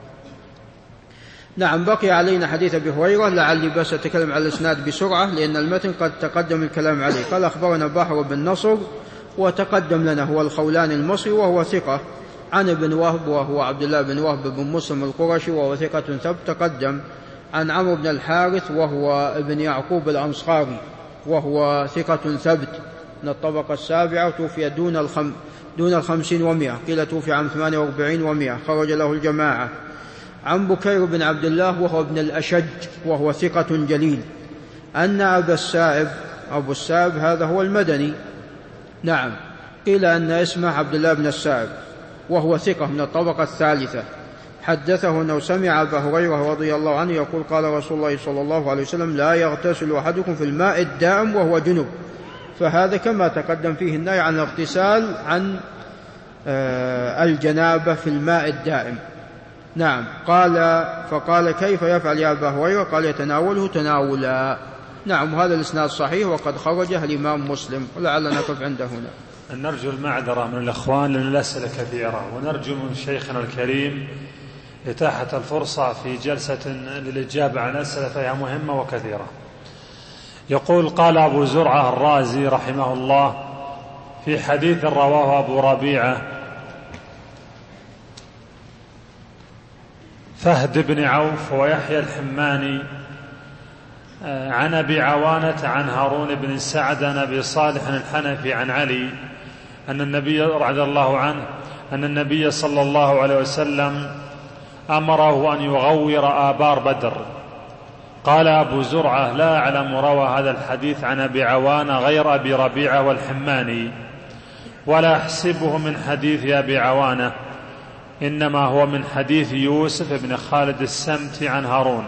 نعم، بقي علينا حديث أبي هريرة، لعلي بس أتكلم على الإسناد بسرعة لأن المتن قد تقدم الكلام عليه. قال: أخبرنا بحر بن نصر، وتقدم لنا هو الخولاني المصري وهو ثقة، عن ابن وهب وهو عبد الله بن وهب بن مسلم القرشي وهو ثقة ثبت. تقدم عن عمرو بن الحارث وهو ابن يعقوب الأنصاري وهو ثقة ثبت من الطبقة السابعة، توفي دون الخم دون الخمسين ومئة، قيل توفي عام ثمانية وأربعين ومئة، خرج له الجماعة. عن بكير بن عبد الله وهو ابن الأشج وهو ثقة جليل، أن أبا السائب أبو السائب هذا هو المدني. نعم، قيل أن اسمه عبد الله بن السائب وهو ثقة من الطبقة الثالثة، حدثه أنه سمع أبا هريرة رضي الله عنه يقول: قال رسول الله صلى الله عليه وسلم: لا يغتسل أحدكم في الماء الدائم وهو جنب. فهذا كما تقدم فيه النهي عن الاغتسال عن الجنابة في الماء الدائم. نعم، قال فقال: كيف يفعل يا أبا هريرة؟ قال: يتناوله تناولا. نعم، وهذا الإسناد صحيح وقد خرجه الإمام مسلم، ولعلنا نقف عنده هنا. نرجو المعذرة من الأخوان لأن الأسئلة كثيرة، ونرجو من شيخنا الكريم إتاحة الفرصة في جلسة للإجابة عن أسئلة فهي مهمة وكثيرة. يقول: قال أبو زرعة الرازي رحمه الله في حديث رواه أبو ربيعة: فهد بن عوف ويحيى الحماني عن أبي عوانة عن هارون بن سعد عن أبي صالح الحنفي عن علي أن النبي رضي الله عنه أن النبي صلى الله عليه وسلم أمره أن يغور آبار بدر. قال أبو زرعة: لا أعلم روى هذا الحديث عن أبي عوانة غير أبي ربيعة والحماني، ولا أحسبه من حديث أبي عوانة، إنما هو من حديث يوسف بن خالد السمتي عن هارون.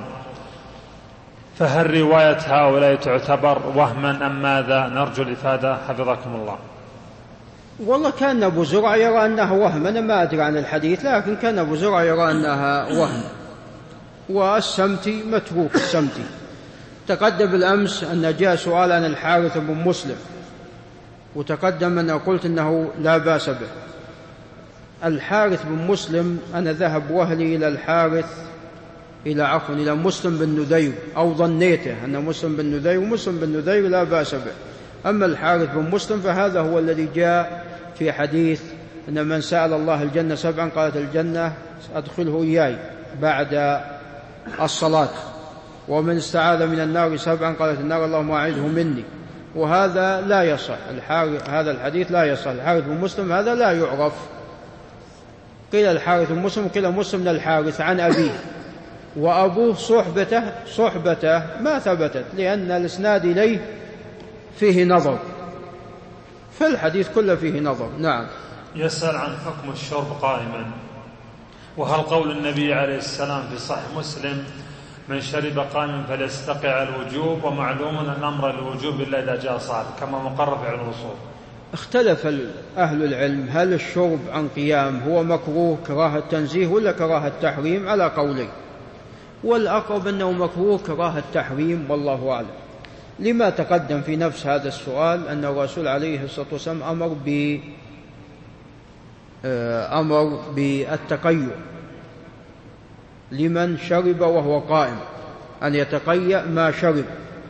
فهل رواية هؤلاء تعتبر وهما أم ماذا؟ نرجو الإفادة حفظكم الله. والله كان أبو زرع يرى أنها وهم، أنا ما أدري عن الحديث، لكن كان أبو زرع يرى أنها وهم. والسمتي متروك. السمتي تقدم بالأمس أن جاء سؤال عن الحارث بن مسلم، وتقدم أن قلت أنه لا بأس به. الحارث بن مسلم أنا ذهب وهلي إلى الحارث إلى عفوا إلى مسلم بن نذير، أو ظنيته أن مسلم بن نذير، ومسلم بن نذير لا بأس به. أما الحارث بن مسلم فهذا هو الذي جاء في حديث أن من سأل الله الجنة سبعا قالت الجنة أدخله إياي بعد الصلاة، ومن استعاذ من النار سبعا قالت النار اللهم أعذه مني. وهذا لا يصح، هذا الحديث لا يصح. الحارث بن مسلم هذا لا يعرف. قيل الحارث بن مسلم قيل مسلم الحارث عن أبيه، وأبوه صحبته صحبته ما ثبتت، لأن الإسناد إليه فيه نظر، فالحديث كله فيه نظر. نعم. يسأل عن حكم الشرب قائما، وهل قول النبي عليه السلام في صحيح مسلم من شرب قائما فليستقع الوجوب، ومعلوم أن الأمر الوجوب إلا إذا جاء صاحب كما مقرر في علم الأصول. اختلف أهل العلم هل الشرب عن قيام هو مكروه كراهة تنزيه ولا كراهة تحريم، على قولين، والأقرب أنه مكروه كراهة تحريم والله أعلم، لما تقدم في نفس هذا السؤال أن الرسول عليه الصلاة والسلام أمر ب أمر بالتقيؤ لمن شرب وهو قائم، أن يتقيأ ما شرب.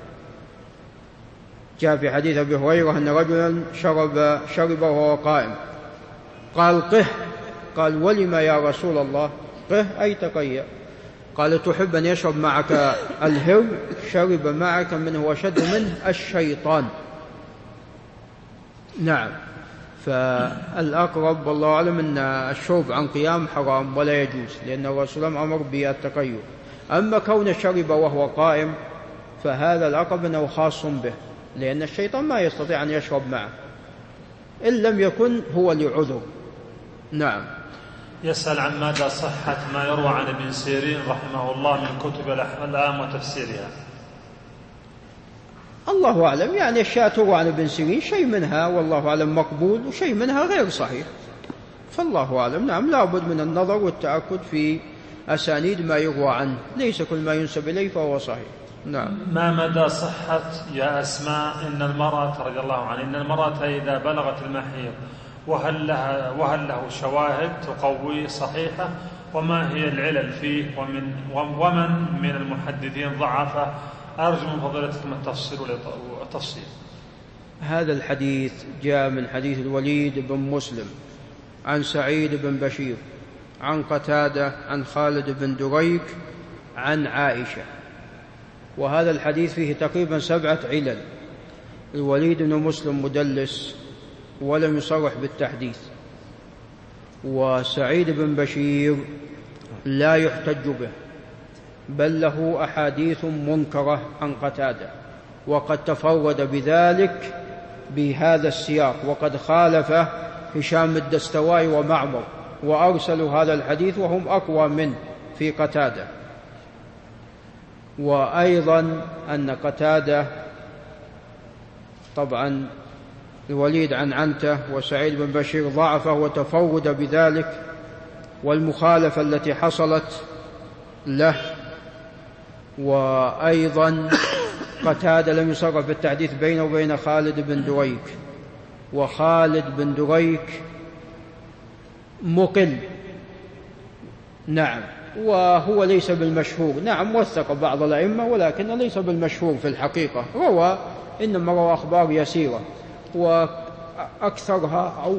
جاء في حديث أبي هريرة أن رجلا شرب شرب وهو قائم، قال قه، قال ولما يا رسول الله؟ قه أي تقيأ. قال تحب أن يشرب معك الهر؟ شرب معك من هو أشد منه الشيطان. نعم. فالأقرب والله أعلم أن الشرب عن قيام حرام ولا يجوز، لأن الرسول أمر بالتقيؤ. أما كون الشرب وهو قائم فهذا الأقرب أنه خاص به، لأن الشيطان ما يستطيع أن يشرب معه إن لم يكن هو لعذر. نعم. يسأل عن مدى صحة ما يروى عن ابن سيرين رحمه الله من كتب الأحلام وتفسيرها. الله أعلم، يعني أشياء تروى عن ابن سيرين شيء منها والله أعلم مقبول وشيء منها غير صحيح، فالله أعلم. نعم، لا بد من النظر والتأكد في أسانيد ما يروى عنه، ليس كل ما ينسب إليه فهو صحيح. نعم. ما مدى صحة يا أسماء إن المرأة رضي الله عنها إن المرأة إذا بلغت المحيض وهل, لها وهل له شواهد تقوي صحيحة، وما هي العلل فيه، ومن, ومن من المحدثين ضعفه؟ أرجو من فضيلتكم التفصيل والتفصيل. هذا الحديث جاء من حديث الوليد بن مسلم عن سعيد بن بشير عن قتادة عن خالد بن دريك عن عائشة، وهذا الحديث فيه تقريبا سبعة علل. الوليد بن مسلم مدلس ولم يصرح بالتحديث، وسعيد بن بشير لا يحتج به، بل له أحاديث منكرة عن قتادة، وقد تفرد بذلك بهذا السياق، وقد خالف هشام الدستوائي ومعمر وأرسلوا هذا الحديث وهم أقوى منه في قتادة. وأيضا أن قتادة طبعا الوليد عن عنته وسعيد بن بشير ضعفه وتفرد بذلك، والمخالفة التي حصلت له. وأيضا قتادة لم يصرح بالتحديث بينه وبين خالد بن دريك، وخالد بن دريك مقل. نعم، وهو ليس بالمشهور. نعم، وثق بعض الأئمة ولكن ليس بالمشهور في الحقيقة، روى إنما روى أخبار يسيرة، وأكثرها أو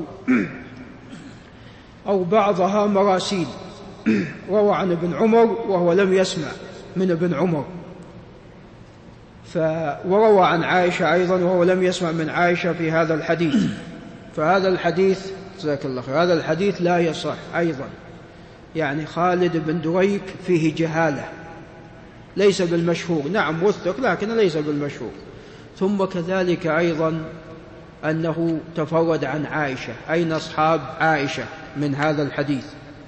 أو بعضها مراسيل. روى عن ابن عمر وهو لم يسمع من ابن عمر، وروى عن عائشة أيضا وهو لم يسمع من عائشة في هذا الحديث، فهذا الحديث جزاك الله خير، هذا الحديث لا يصح أيضا. يعني خالد بن دريك فيه جهالة، ليس بالمشهور، نعم وثق لكن ليس بالمشهور. ثم كذلك أيضا أنه تفرد عن عائشة. أين أصحاب عائشة من هذا الحديث؟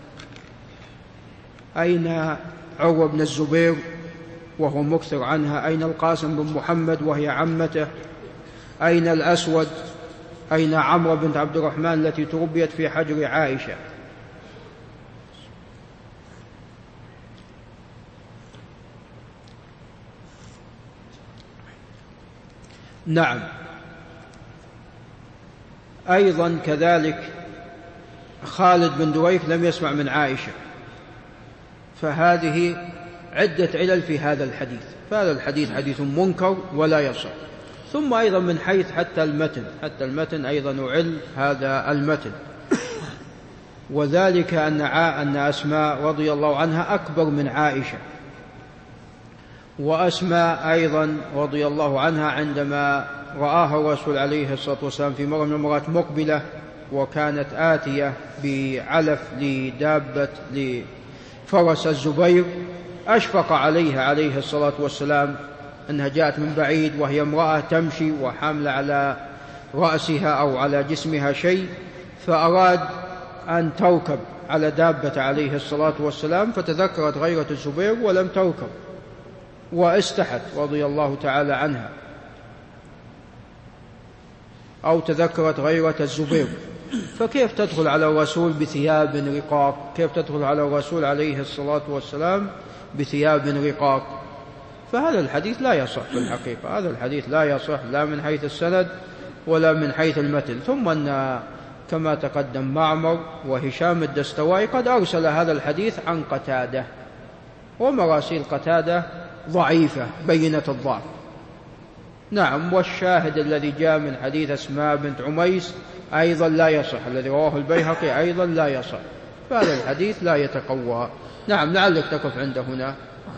أين عروة بن الزبير وهو مكثر عنها؟ أين القاسم بن محمد وهي عمته؟ أين الأسود؟ أين عمرو بنت عبد الرحمن التي تربيت في حجر عائشة؟ نعم. أيضا كذلك خالد بن دريك لم يسمع من عائشة، فهذه عدة علل في هذا الحديث، فهذا الحديث حديث منكر ولا يصح. ثم أيضا من حيث حتى المتن، حتى المتن أيضا أعل هذا المتن، وذلك أن أن أسماء رضي الله عنها أكبر من عائشة، وأسماء أيضا رضي الله عنها عندما رآها الرسول عليه الصلاة والسلام في مرة من المرات مقبلة وكانت آتية بعلف لدابة لفرس الزبير، أشفق عليها عليه الصلاة والسلام أنها جاءت من بعيد وهي امرأة تمشي وحاملة على رأسها أو على جسمها شيء، فأراد أن تركب على دابة عليه الصلاة والسلام، فتذكرت غيرة الزبير ولم تركب واستحت رضي الله تعالى عنها، أو تذكرت غيرة الزبير، فكيف تدخل على الرسول بثياب رقاق؟ كيف تدخل على الرسول عليه الصلاة والسلام بثياب رقاق؟ فهذا الحديث لا يصح في الحقيقة، هذا الحديث لا يصح لا من حيث السند ولا من حيث المتن. ثم أن كما تقدم معمر وهشام الدستوائي قد أرسل هذا الحديث عن قتادة، ومراسيل قتادة ضعيفة بينة الضعف. نعم. والشاهد الذي جاء من حديث أسماء بنت عميس أيضا لا يصح، الذي رواه البيهقي أيضا لا يصح، فهذا الحديث لا يتقوى. نعم. لعلك تقف عند هنا.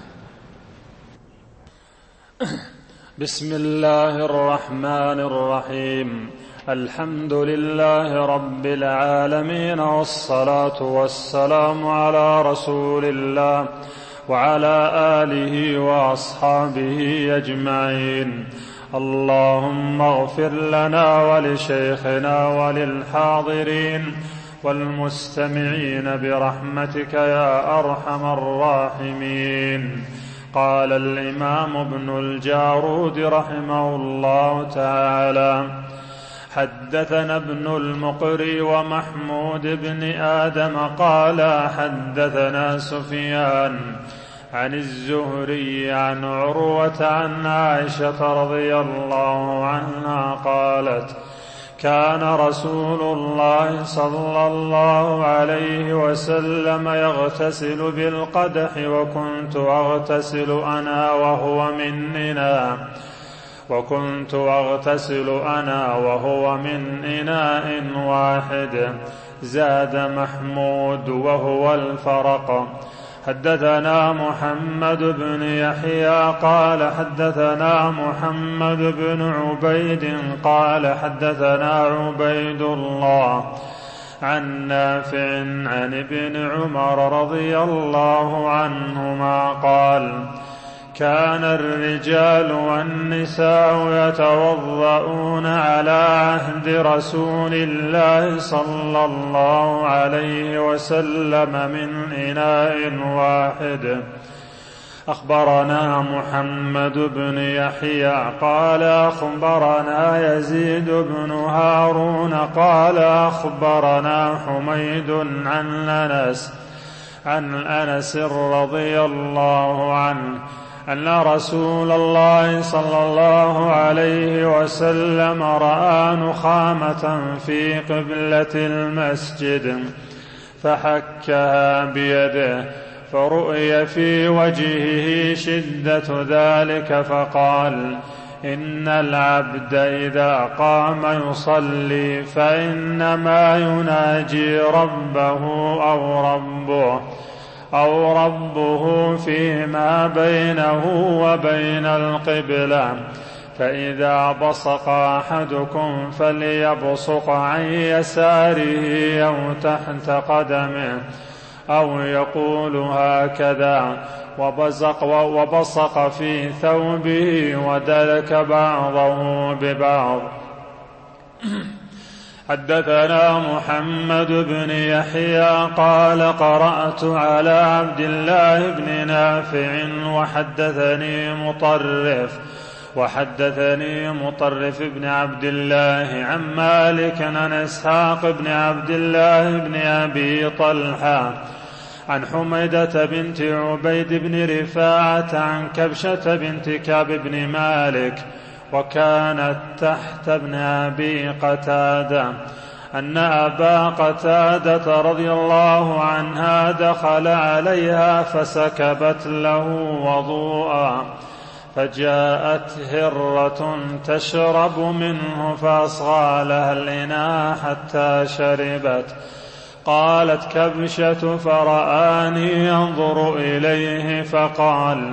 بسم الله الرحمن الرحيم. الحمد لله رب العالمين، والصلاة والسلام على رسول الله وعلى آله وأصحابه أجمعين. اللهم اغفر لنا ولشيخنا وللحاضرين والمستمعين برحمتك يا أرحم الراحمين. قال الإمام ابن الجارود رحمه الله تعالى: حدثنا ابن المقري ومحمود بن آدم قال حدثنا سفيان عن الزهري عن عروة عن عائشة رضي الله عنها قالت: كان رسول الله صلى الله عليه وسلم يغتسل بالقدح، وكنت أغتسل أنا وهو من إناء وكنت أغتسل أنا وهو من إناء واحد. زاد محمود وهو الفرق. حدثنا محمد بن يحيى قال حدثنا محمد بن عبيد قال حدثنا عبيد الله عن نافع عن ابن عمر رضي الله عنهما قال: كان الرجال والنساء يتوضؤون على عهد رسول الله صلى الله عليه وسلم من إناء واحد. أخبرنا محمد بن يحيى قال أخبرنا يزيد بن هارون قال أخبرنا حميد عن أنس عن أنس رضي الله عنه أن رسول الله صلى الله عليه وسلم رأى نخامة في قبلة المسجد فحكها بيده، فرؤي في وجهه شدة ذلك، فقال: إن العبد إذا قام يصلي فإنما يناجي ربه أو ربه أو ربه فيما بينه وبين القبلة، فإذا بصق أحدكم فليبصق عن يساره أو تحت قدمه، أو يقول هكذا، وبزق وبصق في ثوبه ودلك بعضه ببعض. حدثنا محمد بن يحيى قال قرأت على عبد الله بن نافع وحدثني مطرف وحدثني مطرف بن عبد الله عن مالك عن إسحاق بن عبد الله بن أبي طلحة عن حميدة بنت عبيد بن رفاعة عن كبشة بنت كعب بن مالك وكانت تحت ابن أبي قتادة أن أبا قتادة رضي الله عنها دخل عليها فسكبت له وضوءا، فجاءت هرة تشرب منه فأصغى لها الإناء حتى شربت. قالت كبشة فرآني ينظر إليه فقال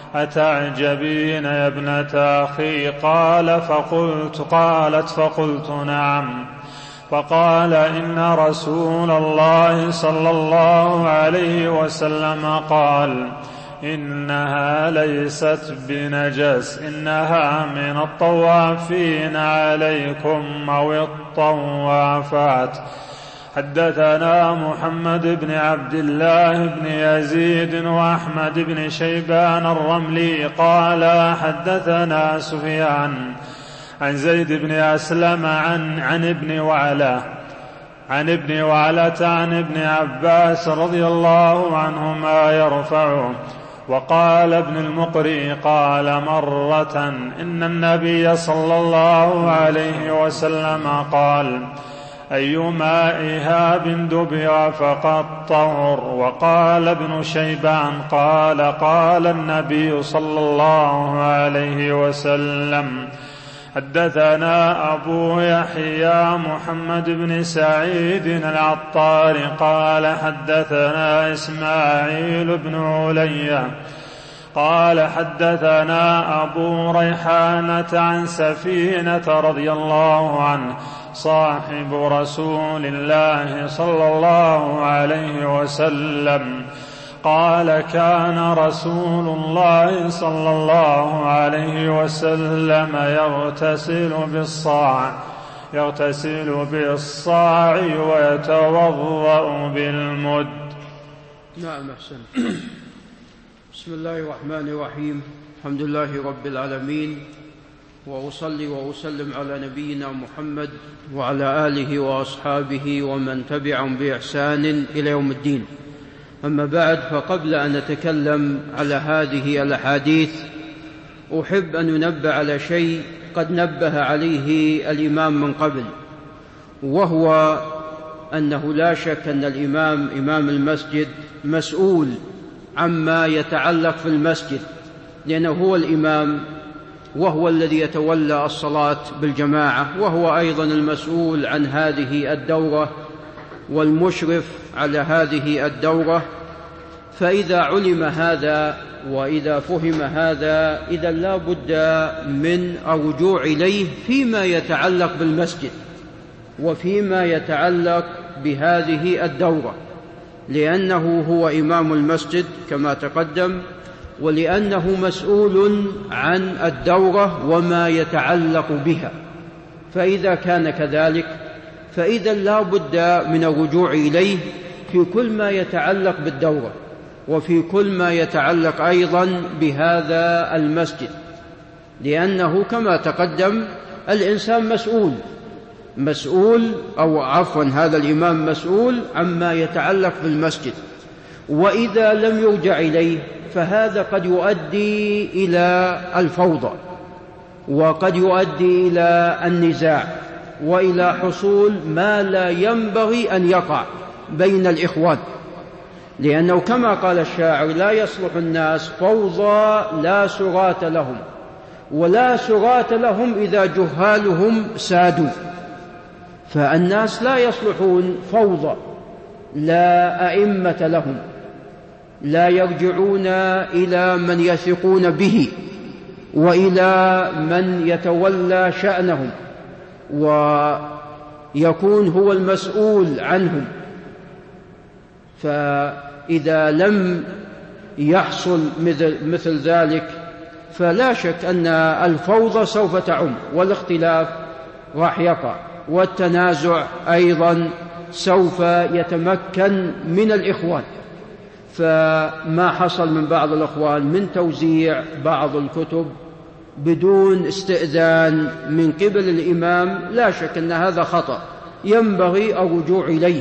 أتعجبين يا ابنة أخي؟ قال فقلت قالت فقلت نعم. فقال إن رسول الله صلى الله عليه وسلم قال إنها ليست بنجس، إنها من الطوافين عليكم أو الطوافات. حدثنا محمد بن عبد الله بن يزيد وأحمد بن شيبان الرملي قال حدثنا سفيان عن زيد بن أسلم عن, عن ابن وعلى عن ابن وعلة عن ابن عباس رضي الله عنهما يرفعه. وقال ابن المقري قال مرة إن النبي صلى الله عليه وسلم قال أي ماء هاب دبر فقد طهر. وقال ابن شيبان قال قال النبي صلى الله عليه وسلم. حدثنا أبو يحيى محمد بن سعيد العطار قال حدثنا إسماعيل بن علي قال حدثنا أبو ريحانة عن سفينة رضي الله عنه صاحب رسول الله صلى الله عليه وسلم قال كان رسول الله صلى الله عليه وسلم يغتسل بالصاع يغتسل بالصاع ويتوضأ بالمد. نعم أحسن. بسم الله الرحمن الرحيم. الحمد لله رب العالمين، وأصلي وأسلم على نبينا محمد وعلى آله وأصحابه ومن تبعهم بإحسان إلى يوم الدين. أما بعد، فقبل أن نتكلم على هذه الأحاديث أحب أن ننبه على شيء قد نبه عليه الإمام من قبل، وهو أنه لا شك أن الإمام إمام المسجد مسؤول عما يتعلق في المسجد، لأنه هو الإمام وهو الذي يتولى الصلاة بالجماعة، وهو أيضا المسؤول عن هذه الدورة والمشرف على هذه الدورة. فإذا علم هذا وإذا فهم هذا إذا لا بد من الرجوع إليه فيما يتعلق بالمسجد وفيما يتعلق بهذه الدورة، لأنه هو إمام المسجد كما تقدم، ولأنه مسؤول عن الدورة وما يتعلق بها. فإذا كان كذلك فإذا لا بد من الرجوع إليه في كل ما يتعلق بالدورة وفي كل ما يتعلق أيضا بهذا المسجد، لأنه كما تقدم الإنسان مسؤول مسؤول أو عفوا هذا الإمام مسؤول عما يتعلق بالمسجد، وإذا لم يرجع إليه فهذا قد يؤدي إلى الفوضى وقد يؤدي إلى النزاع وإلى حصول ما لا ينبغي أن يقع بين الإخوان، لأنه كما قال الشاعر لا يصلح الناس فوضى لا سرات لهم، ولا سرات لهم إذا جهالهم سادوا. فالناس لا يصلحون فوضى لا أئمة لهم، لا يرجعون إلى من يثقون به وإلى من يتولى شأنهم ويكون هو المسؤول عنهم. فإذا لم يحصل مثل ذلك فلا شك أن الفوضى سوف تعم، والاختلاف راح يقع، والتنازع أيضا سوف يتمكن من الإخوان. فما حصل من بعض الإخوان من توزيع بعض الكتب بدون استئذان من قبل الإمام لا شك أن هذا خطأ ينبغي الرجوع إليه.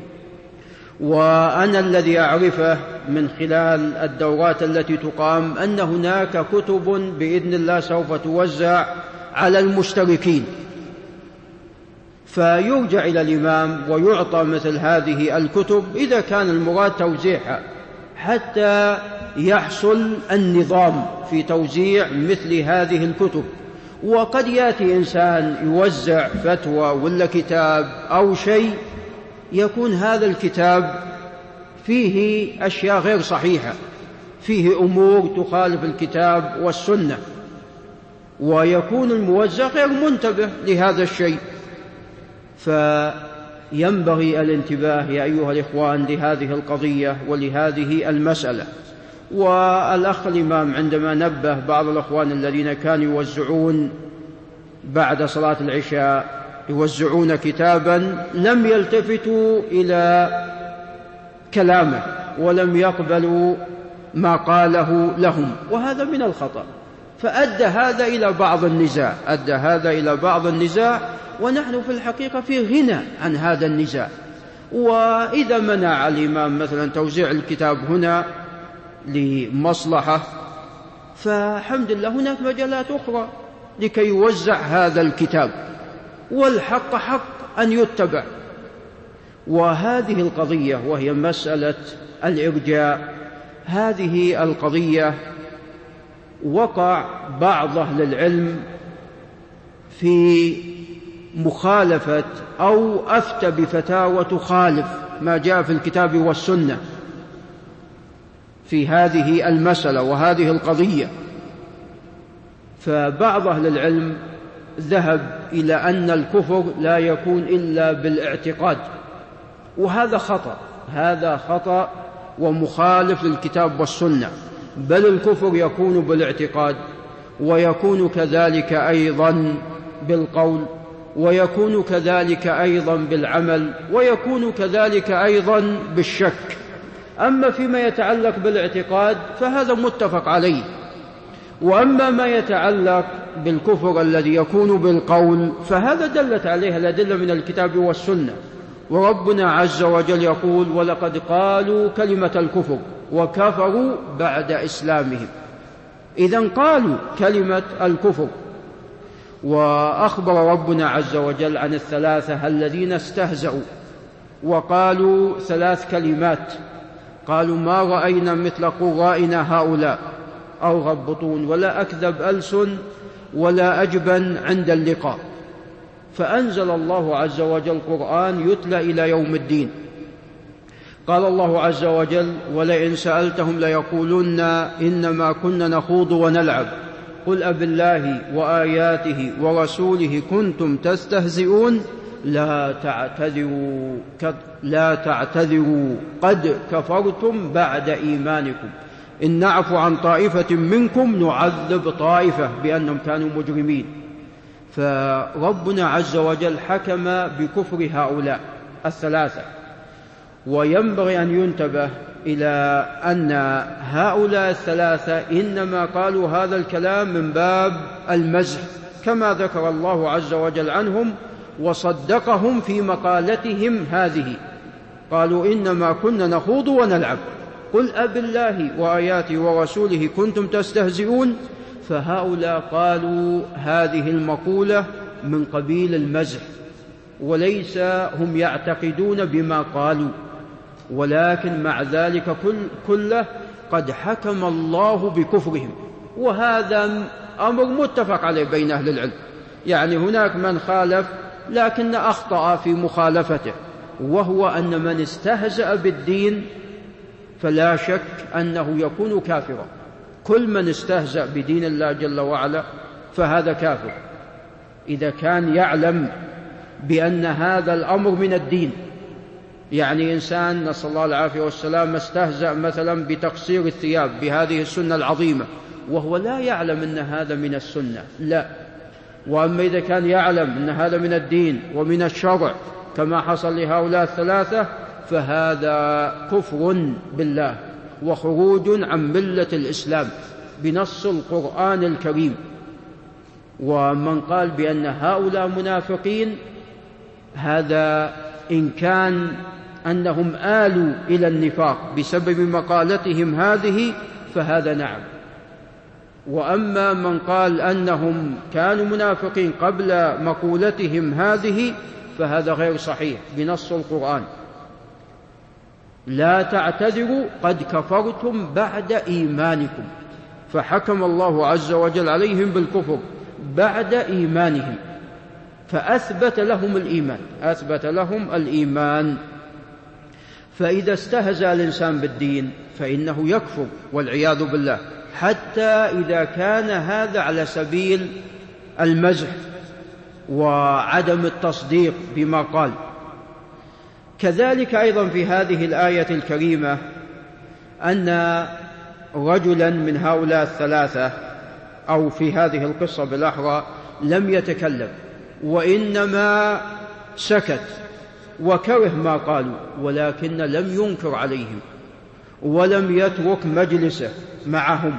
وأنا الذي أعرفه من خلال الدورات التي تقام أن هناك كتب بإذن الله سوف توزع على المشتركين، فيرجع إلى الإمام ويعطى مثل هذه الكتب إذا كان المراد توزيعها، حتى يحصل النظام في توزيع مثل هذه الكتب. وقد يأتي إنسان يوزع فتوى ولا كتاب أو شيء يكون هذا الكتاب فيه أشياء غير صحيحة، فيه أمور تخالف الكتاب والسنة، ويكون الموزع غير منتبه لهذا الشيء. فينبغي الانتباه يا أيها الإخوان لهذه القضية ولهذه المسألة. والأخ الإمام عندما نبه بعض الأخوان الذين كانوا يوزعون بعد صلاة العشاء يوزعون كتابا لم يلتفتوا إلى كلامه ولم يقبلوا ما قاله لهم، وهذا من الخطأ، فأدى هذا إلى بعض النزاع أدى هذا إلى بعض النزاع ونحن في الحقيقة في غنى عن هذا النزاع. وإذا منع الإمام مثلا توزيع الكتاب هنا لمصلحة فحمد الله هناك مجالات أخرى لكي يوزع هذا الكتاب، والحق حق أن يتبع. وهذه القضية وهي مسألة الإرجاء، هذه القضية وقع بعض أهل العلم في مخالفة أو أفتى بفتاوى تخالف ما جاء في الكتاب والسنة في هذه المسألة وهذه القضية. فبعض أهل العلم ذهب إلى أن الكفر لا يكون إلا بالاعتقاد، وهذا خطأ هذا خطأ ومخالف للكتاب والسنة، بل الكفر يكون بالاعتقاد ويكون كذلك أيضا بالقول ويكون كذلك أيضا بالعمل ويكون كذلك أيضا بالشك. أما فيما يتعلق بالاعتقاد فهذا متفق عليه، وأما ما يتعلق بالكفر الذي يكون بالقول فهذا دلت عليه الأدلة من الكتاب والسنة. وربنا عز وجل يقول: ولقد قالوا كلمة الكفر وكفروا بعد إسلامهم. إذن قالوا كلمة الكفر. وأخبر ربنا عز وجل عن الثلاثة الذين استهزأوا وقالوا ثلاث كلمات، قالوا: ما رأينا مثل قرائنا هؤلاء أو غبطون ولا أكذب ألسن ولا أجبن عند اللقاء. فأنزل الله عز وجل القرآن يتلى إلى يوم الدين. قال الله عز وجل: ولئن سألتهم ليقولن إنما كنا نخوض ونلعب قل أبالله وآياته ورسوله كنتم تستهزئون لا تعتذروا لا تعتذروا قد كفرتم بعد إيمانكم إن نعفو عن طائفة منكم نعذب طائفة بأنهم كانوا مجرمين. فربنا عز وجل حكم بكفر هؤلاء الثلاثة. وينبغي أن ينتبه إلى أن هؤلاء الثلاثة إنما قالوا هذا الكلام من باب المزح، كما ذكر الله عز وجل عنهم وصدقهم في مقالتهم هذه. قالوا: إنما كنا نخوض ونلعب قل أبالله وآياته ورسوله كنتم تستهزئون. فهؤلاء قالوا هذه المقولة من قبيل المزح، وليس هم يعتقدون بما قالوا، ولكن مع ذلك كل كله قد حكم الله بكفرهم. وهذا أمر متفق عليه بين أهل العلم، يعني هناك من خالف لكن أخطأ في مخالفته، وهو أن من استهزأ بالدين فلا شك أنه يكون كافرا. كل من استهزأ بدين الله جل وعلا فهذا كافر، إذا كان يعلم بأن هذا الأمر من الدين. يعني إنسان نسأل الله العافية والسلام استهزأ مثلا بتقصير الثياب بهذه السنة العظيمة وهو لا يعلم أن هذا من السنة، لا. وأما إذا كان يعلم أن هذا من الدين ومن الشرع كما حصل لهؤلاء الثلاثة فهذا كفر بالله وخروج عن ملة الإسلام بنص القرآن الكريم. ومن قال بأن هؤلاء منافقين هذا إن كان أنهم آلوا إلى النفاق بسبب مقالتهم هذه فهذا نعم. وأما من قال أنهم كانوا منافقين قبل مقولتهم هذه فهذا غير صحيح بنص القرآن. لا تعتذروا قد كفرتم بعد إيمانكم، فحكم الله عز وجل عليهم بالكفر بعد إيمانهم، فأثبت لهم الإيمان، أثبت لهم الإيمان. فإذا استهزأ الإنسان بالدين فإنه يكفر والعياذ بالله، حتى إذا كان هذا على سبيل المزح وعدم التصديق بما قال. كذلك أيضا في هذه الآية الكريمة أن رجلا من هؤلاء الثلاثة أو في هذه القصة بالأحرى لم يتكلم وإنما سكت وكره ما قالوا، ولكن لم ينكر عليهم ولم يترك مجلسه معهم،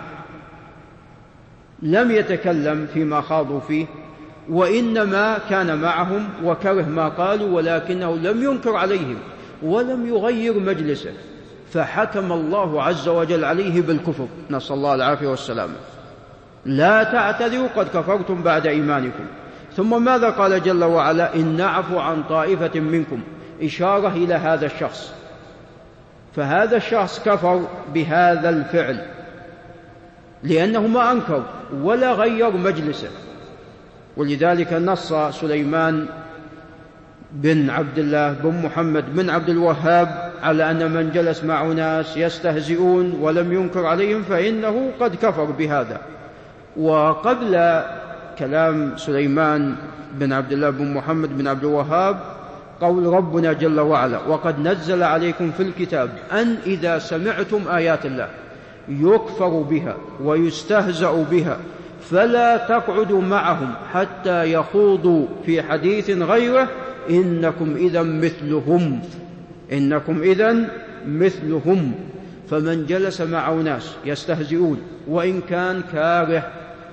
لم يتكلم فيما خاضوا فيه وإنما كان معهم وكره ما قالوا، ولكنه لم ينكر عليهم ولم يغير مجلسه، فحكم الله عز وجل عليه بالكفر، نسأل الله العافية والسلامة. لا تعتذروا قد كفرتم بعد إيمانكم. ثم ماذا قال جل وعلا؟ إن نعفو عن طائفة منكم، إشارة إلى هذا الشخص، فهذا الشخص كفر بهذا الفعل لأنه ما أنكر ولا غير مجلسه. ولذلك نص سليمان بن عبد الله بن محمد بن عبد الوهاب على أن من جلس مع ناس يستهزئون ولم ينكر عليهم فإنه قد كفر بهذا. وقبل كلام سليمان بن عبد الله بن محمد بن عبد الوهاب قول ربنا جل وعلا: وقد نزل عليكم في الكتاب أن إذا سمعتم آيات الله يكفر بها ويستهزأ بها فلا تقعدوا معهم حتى يخوضوا في حديث غيره إنكم إذا مثلهم إنكم إذا مثلهم. فمن جلس مع ناس يستهزئون وإن كان كاره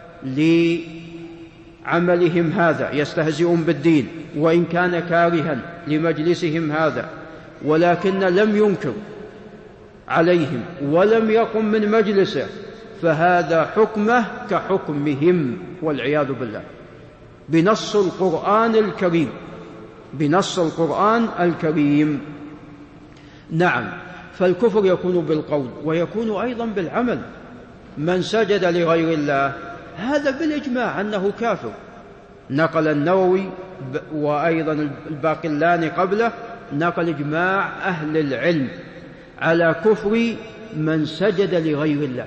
لعملهم هذا، يستهزئون بالدين وإن كان كارها لمجلسهم هذا، ولكن لم ينكر عليهم ولم يقم من مجلسه، فهذا حكمه كحكمهم والعياذ بالله بنص القرآن الكريم، بنص القرآن الكريم. نعم، فالكفر يكون بالقول ويكون أيضا بالعمل. من سجد لغير الله هذا بالإجماع أنه كافر. نقل النووي وأيضا الباقلاني قبله نقل إجماع أهل العلم على كفر من سجد لغير الله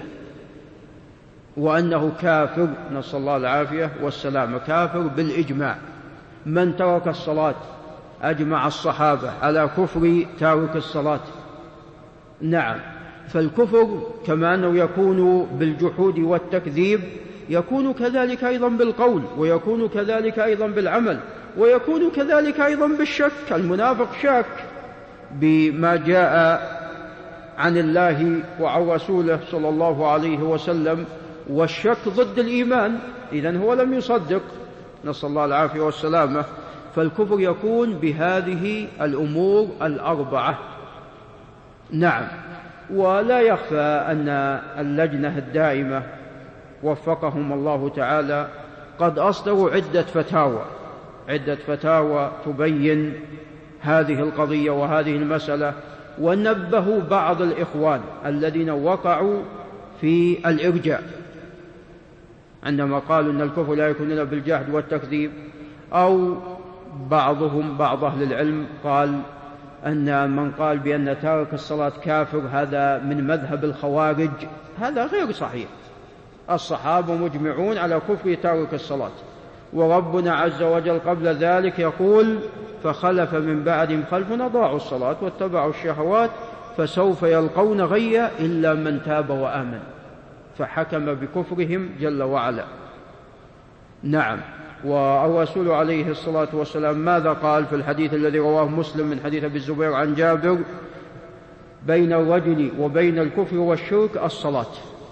وأنه كافر، نسأل الله العافية والسلامة، كافر بالإجماع. من ترك الصلاة أجمع الصحابة على كفر تارك الصلاة. نعم، فالكفر كما أنه يكون بالجحود والتكذيب يكون كذلك أيضا بالقول، ويكون كذلك أيضا بالعمل، ويكون كذلك أيضا بالشك. المنافق شاك بما جاء عن الله وعن رسوله صلى الله عليه وسلم، والشك ضد الإيمان، إذن هو لم يصدق، نسأل الله العافية والسلامة. فالكفر يكون بهذه الأمور الأربعة. نعم، ولا يخفى أن اللجنة الدائمة وفقهم الله تعالى قد أصدروا عدة فتاوى عدة فتاوى تبين هذه القضية وهذه المسألة، ونبهوا بعض الإخوان الذين وقعوا في الإرجاء عندما قالوا أن الكفر لا يكون إلا بالجهد والتكذيب، أو بعضهم بعض أهل العلم قال أن من قال بأن تارك الصلاة كافر هذا من مذهب الخوارج، هذا غير صحيح. الصحابة مجمعون على كفر تارك الصلاة، وربنا عز وجل قبل ذلك يقول فخلف من بعدهم خلف أضاعوا الصلاة واتبعوا الشهوات فسوف يلقون غيا إلا من تاب وآمن، فحكم بكفرهم جل وعلا. نعم. والرسول عليه الصلاة والسلام ماذا قال في الحديث الذي رواه مسلم من حديث أبي الزبير عن جابر؟ بين الرجل وبين الكفر والشرك الصلاة،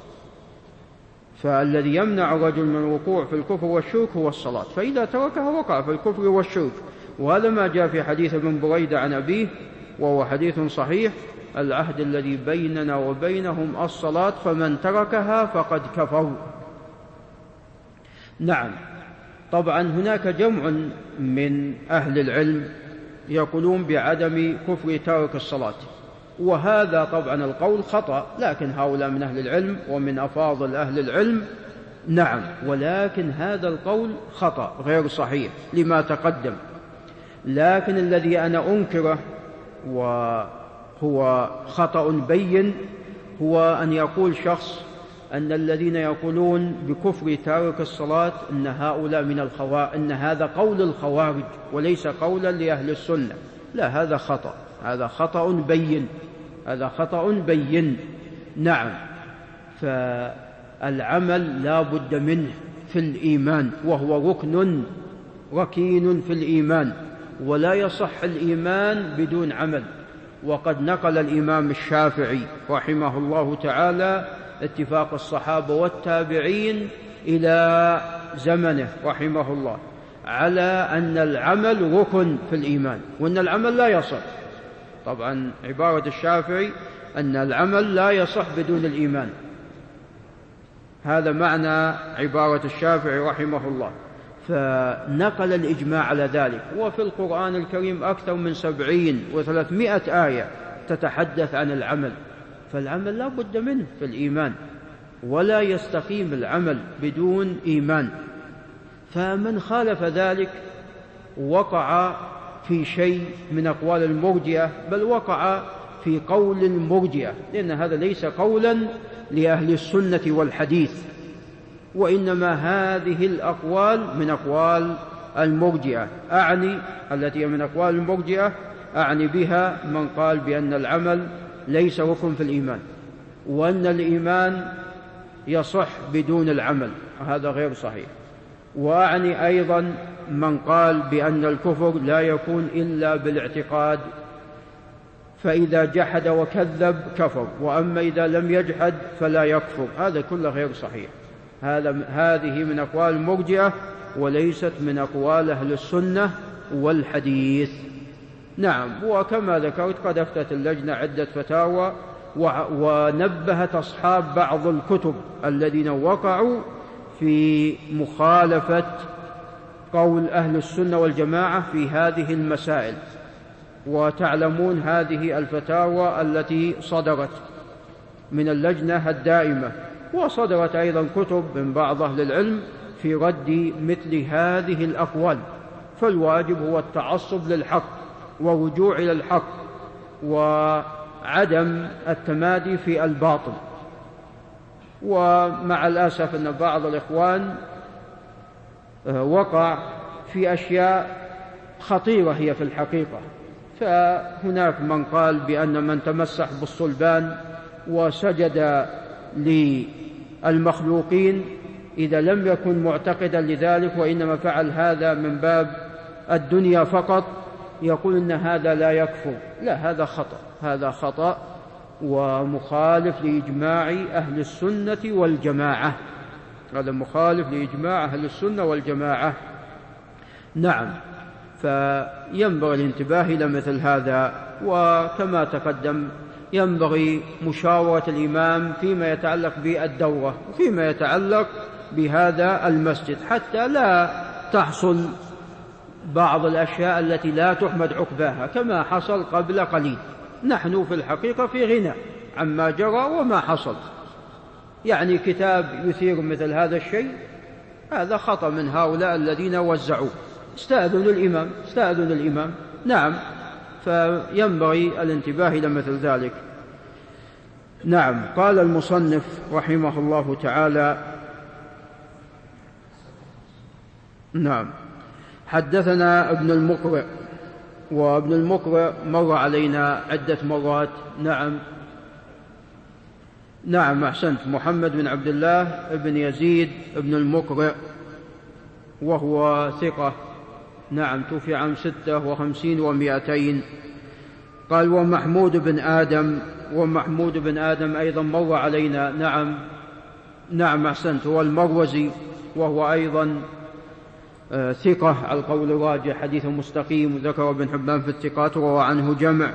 فالذي يمنع الرجل من الوقوع في الكفر والشرك هو الصلاة، فإذا تركها وقع في الكفر والشرك. وهذا ما جاء في حديث ابن بريدة عن أبيه وهو حديث صحيح: العهد الذي بيننا وبينهم الصلاة فمن تركها فقد كفر. نعم. طبعا هناك جمع من أهل العلم يقولون بعدم كفر تارك الصلاة، وهذا طبعا القول خطأ، لكن هؤلاء من أهل العلم ومن أفاضل أهل العلم. نعم. ولكن هذا القول خطأ غير صحيح لما تقدم. لكن الذي أنا أنكره وهو خطأ بين هو أن يقول شخص أن الذين يقولون بكفر تارك الصلاة إن هؤلاء من الخوارج، إن هذا قول الخوارج وليس قولا لأهل السنة. لا، هذا خطأ، هذا خطأ بين، هذا خطأ بين. نعم. فالعمل لا بد منه في الإيمان، وهو ركن ركين في الإيمان، ولا يصح الإيمان بدون عمل. وقد نقل الإمام الشافعي رحمه الله تعالى اتفاق الصحابة والتابعين إلى زمنه رحمه الله على أن العمل ركن في الإيمان، وأن العمل لا يصح. طبعا عبارة الشافعي أن العمل لا يصح بدون الإيمان، هذا معنى عبارة الشافعي رحمه الله. فنقل الإجماع على ذلك. وفي القرآن الكريم أكثر من سبعين وثلاثمائة آية تتحدث عن العمل، فالعمل لا بد منه في الإيمان، ولا يستقيم العمل بدون إيمان. فمن خالف ذلك وقع في شيء من أقوال المرجئة، بل وقع في قول المرجئة، لأن هذا ليس قولا لأهل السنة والحديث، وإنما هذه الأقوال من أقوال المرجئة. أعني التي من أقوال المرجئة أعني بها من قال بأن العمل ليس ركن في الإيمان، وأن الإيمان يصح بدون العمل، هذا غير صحيح. وأعني أيضا من قال بأن الكفر لا يكون إلا بالاعتقاد، فإذا جحد وكذب كفر، وأما إذا لم يجحد فلا يكفر، هذا كله غير صحيح. هذا هذه من أقوال المرجئة وليست من أقوال أهل السنة والحديث. نعم. وكما ذكرت قد أفتت اللجنة عدة فتاوى ونبهت أصحاب بعض الكتب الذين وقعوا في مخالفة قول أهل السنة والجماعة في هذه المسائل، وتعلمون هذه الفتاوى التي صدرت من اللجنة الدائمة، وصدرت أيضا كتب من بعض أهل العلم في رد مثل هذه الأقوال. فالواجب هو التعصب للحق والرجوع إلى الحق، وعدم التمادي في الباطل. ومع الأسف أن بعض الإخوان وقع في أشياء خطيرة هي في الحقيقة. فهناك من قال بأن من تمسح بالصلبان وسجد للمخلوقين إذا لم يكن معتقدا لذلك وإنما فعل هذا من باب الدنيا فقط، يقول إن هذا لا يكفر. لا، هذا خطأ، هذا خطأ ومخالف لإجماع أهل السنة والجماعة، هذا مخالف لإجماع أهل السنة والجماعة. نعم. فينبغي الانتباه إلى مثل هذا. وكما تقدم ينبغي مشاورة الإمام فيما يتعلق بالدورة وفيما يتعلق بهذا المسجد، حتى لا تحصل بعض الأشياء التي لا تحمد عقباها كما حصل قبل قليل. نحن في الحقيقة في غنى عما جرى وما حصل، يعني كتاب يثير مثل هذا الشيء، هذا خطأ من هؤلاء الذين وزعوه. استأذنوا الإمام، استأذنوا الإمام. نعم. فينبغي الانتباه إلى مثل ذلك. نعم. قال المصنف رحمه الله تعالى: نعم، حدثنا ابن المقرئ، وابن المقرئ مر علينا عدة مرات. نعم نعم أحسنت، محمد بن عبد الله بن يزيد بن المقرئ، وهو ثقة. نعم، توفي عام ستة وخمسين ومائتين. قال: ومحمود بن آدم، ومحمود بن آدم أيضا مر علينا. نعم نعم أحسنت، هو المروزي، وهو أيضا آه ثقة على القول الراجح، حديث مستقيم، ذكر ابن حبان في الثقات، وروى عنه جمع.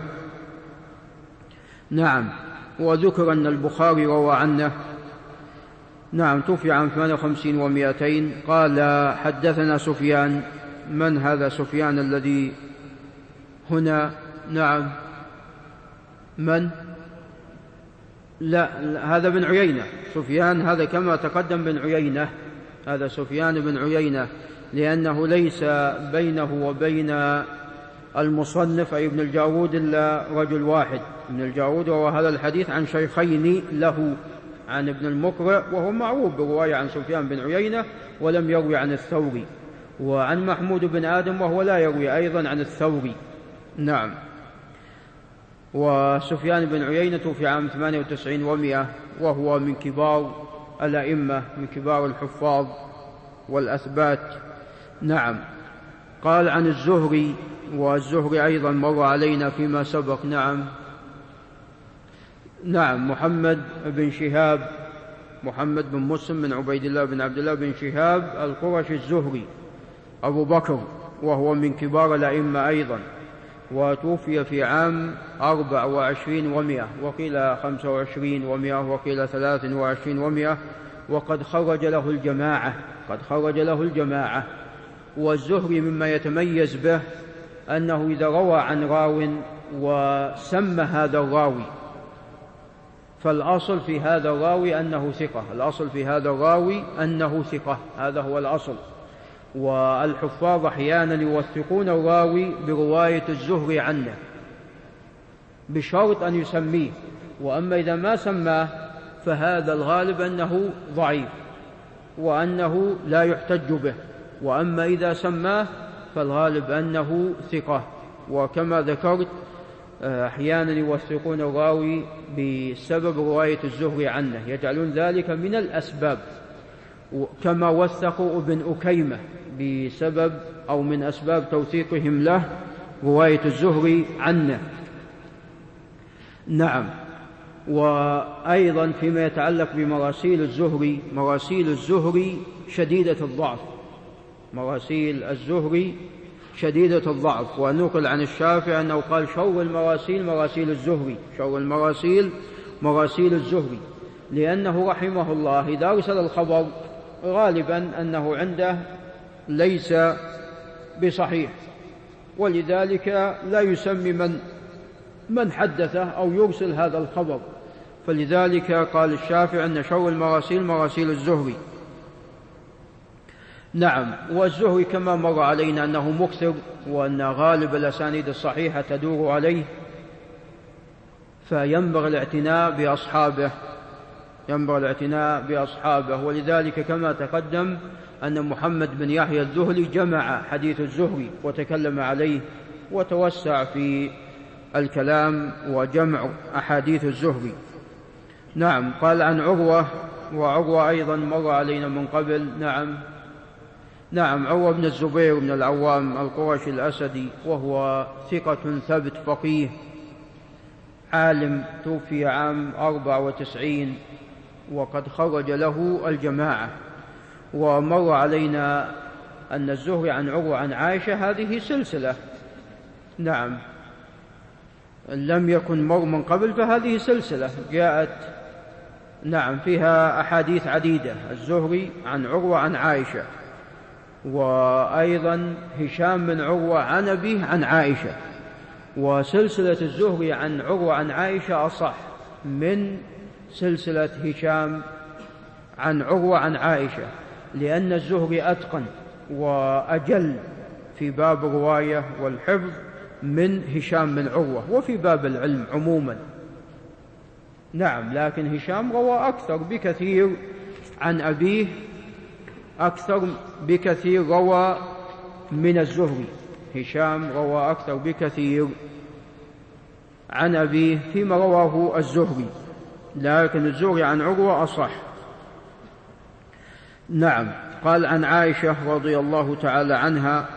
نعم، وذكر أن البخاري روى عنه. نعم، توفي عام ثمانية وخمسين ومائتين. قال: حدثنا سفيان. من هذا سفيان الذي هنا؟ نعم، من؟ لا, لا هذا بن عيينة. سفيان هذا كما تقدم بن عيينة، هذا سفيان بن عيينة، لأنه ليس بينه وبين المصنف أي ابن الجارود إلا رجل واحد، ابن الجارود، وهو هذا الحديث عن شيخين له، عن ابن المقرئ، وهو معروف برواية عن سفيان بن عيينة، ولم يروي عن الثوري، وعن محمود بن آدم، وهو لا يروي أيضا عن الثوري. نعم. وسفيان بن عيينة في عام ثمانية وتسعين ومائة، وهو من كبار الأئمة، من كبار الحفاظ والأثبات. نعم. قال: عن الزهري، والزهري أيضا مر علينا فيما سبق. نعم نعم محمد بن شهاب، محمد بن مسلم بن عبيد الله بن عبد الله بن شهاب القرشي الزهري أبو بكر، وهو من كبار الأئمة أيضا، وتوفي في عام أربع وعشرين ومائة، وقيل خمسة وعشرين ومائة، وقيل ثلاث وعشرين ومائة، وقد خرج له الجماعة، قد خرج له الجماعة. والزهري مما يتميز به أنه إذا روى عن راو وسمى هذا الراوي، فالأصل في هذا الراوي أنه ثقة، الأصل في هذا الراوي أنه ثقة، هذا هو الأصل. والحفاظ أحيانا يوثقون الراوي برواية الزهري عنه بشرط أن يسميه، وأما إذا ما سماه فهذا الغالب أنه ضعيف وأنه لا يحتج به، وأما إذا سماه فالغالب أنه ثقة. وكما ذكرت أحيانا يوثقون الراوي بسبب رواية الزهري عنه، يجعلون ذلك من الأسباب، كما وثقوا ابن أكيمة بسبب أو من أسباب توثيقهم له رواية الزهري عنه. نعم. وأيضا فيما يتعلق بمراسيل الزهري، مراسيل الزهري شديدة الضعف، مراسيل الزهري شديدة الضعف. ونقل عن الشافعي أنه قال: شر المراسيل مراسيل الزهري، شر المراسيل مراسيل الزهري، لأنه رحمه الله إذا أرسل الخبر غالبا أنه عنده ليس بصحيح، ولذلك لا يسمي من من حدثه أو يرسل هذا الخبر، فلذلك قال الشافعي أن شر المراسيل مراسيل الزهري. نعم. والزهري كما مر علينا أنه مكثر، وأن غالب الأسانيد الصحيحة تدور عليه، فينبغي الاعتناء بأصحابه، ينبغي الاعتناء بأصحابه. ولذلك كما تقدم أن محمد بن يحيى الذهلي جمع حديث الزهري وتكلم عليه وتوسع في الكلام وجمع أحاديث الزهري. نعم. قال: عن عروة، وعروة أيضا مر علينا من قبل. نعم نعم عروة بن الزبير بن العوام القرشي الأسدي، وهو ثقة ثبت فقيه عالم، توفي عام أربع وتسعين، وقد خرج له الجماعة. ومر علينا أن الزهري عن عروة عن عائشة هذه سلسلة. نعم. لم يكن مر من قبل، فهذه سلسلة جاءت نعم فيها أحاديث عديدة، الزهري عن عروة عن عائشة، وأيضا هشام بن عروة عن أبيه عن عائشة. وسلسلة الزهري عن عروة عن عائشة أصح من سلسلة هشام عن عروة عن عائشة، لأن الزهري أتقن وأجل في باب الرواية والحفظ من هشام بن عروة، وفي باب العلم عموما. نعم، لكن هشام روى أكثر بكثير عن أبيه، أكثر بكثير روى من الزهري. هشام روى أكثر بكثير عن أبيه فيما رواه الزهري، لكن الزهري عن عروة أصح. نعم. قال عن عائشة رضي الله تعالى عنها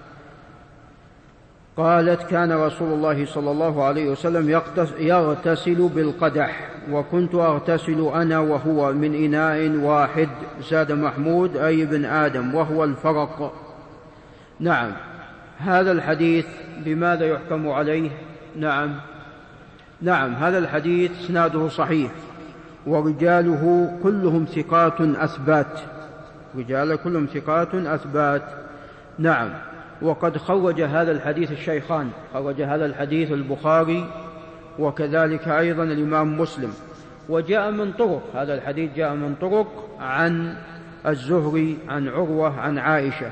قالت: كان رسول الله صلى الله عليه وسلم يغتسل بالقدح، وكنت أغتسل أنا وهو من إناء واحد، زاد محمود أي ابن آدم، وهو الفرق. نعم. هذا الحديث بماذا يحكم عليه؟ نعم نعم هذا الحديث اسناده صحيح، ورجاله كلهم ثقات أثبات، رجال كلهم ثقات أثبات. نعم. وقد خرج هذا الحديث الشيخان، خرج هذا الحديث البخاري وكذلك أيضا الإمام مسلم، وجاء من طرق، هذا الحديث جاء من طرق عن الزهري عن عروة عن عائشة.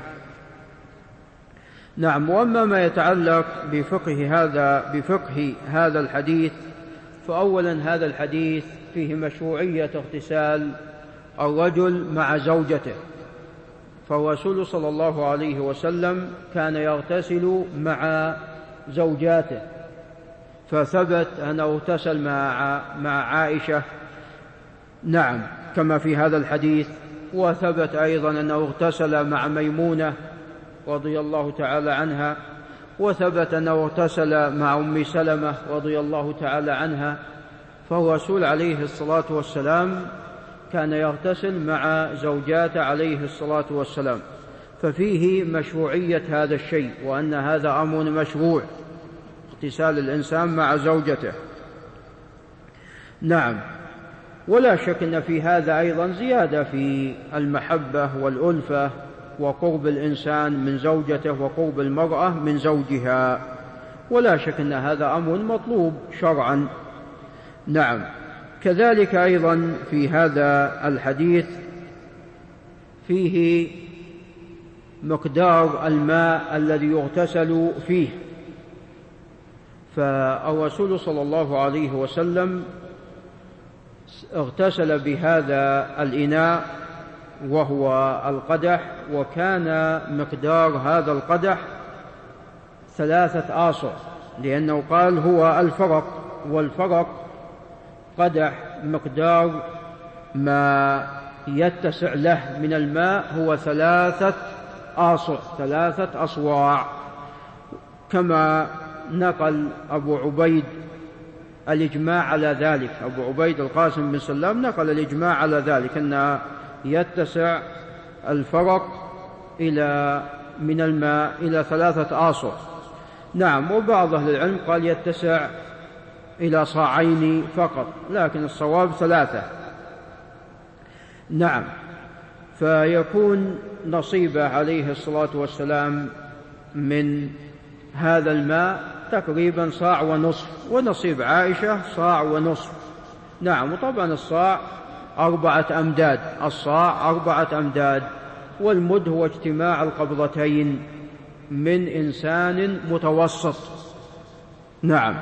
نعم. وأما ما يتعلق بفقه هذا بفقه هذا الحديث، فأولا هذا الحديث فيه مشروعية اغتسال الرجل مع زوجته، فالرسول صلى الله عليه وسلم كان يغتسل مع زوجاته، فثبت أنه اغتسل مع مع عائشة، نعم، كما في هذا الحديث، وثبت أيضا أنه اغتسل مع ميمونة رضي الله تعالى عنها، وثبت أنه اغتسل مع أم سلمة رضي الله تعالى عنها. فالرسول عليه الصلاة والسلام كان يغتسل مع زوجاته عليه الصلاة والسلام، ففيه مشروعية هذا الشيء، وأن هذا أمر مشروع، اغتسال الإنسان مع زوجته. نعم. ولا شك أن في هذا أيضا زيادة في المحبة والألفة وقرب الإنسان من زوجته وقرب المرأة من زوجها، ولا شك أن هذا أمر مطلوب شرعا. نعم. كذلك أيضا في هذا الحديث فيه مقدار الماء الذي يغتسل فيه، فالرسول صلى الله عليه وسلم اغتسل بهذا الإناء وهو القدح، وكان مقدار هذا القدح ثلاثة آصع، لأنه قال هو الفرق، والفرق قدح مقدار ما يتسع له من الماء هو ثلاثة آصع، ثلاثة أصواع، كما نقل أبو عبيد الإجماع على ذلك. أبو عبيد القاسم بن سلام نقل الإجماع على ذلك، أن يتسع الفرق إلى من الماء إلى ثلاثة آصع. نعم. وبعض أهل العلم قال يتسع إلى صاعين فقط، لكن الصواب ثلاثة. نعم. فيكون نصيبه عليه الصلاة والسلام من هذا الماء تقريبا صاع ونصف، ونصيب عائشة صاع ونصف. نعم. وطبعا الصاع أربعة أمداد، الصاع أربعة أمداد، والمد هو اجتماع القبضتين من إنسان متوسط. نعم.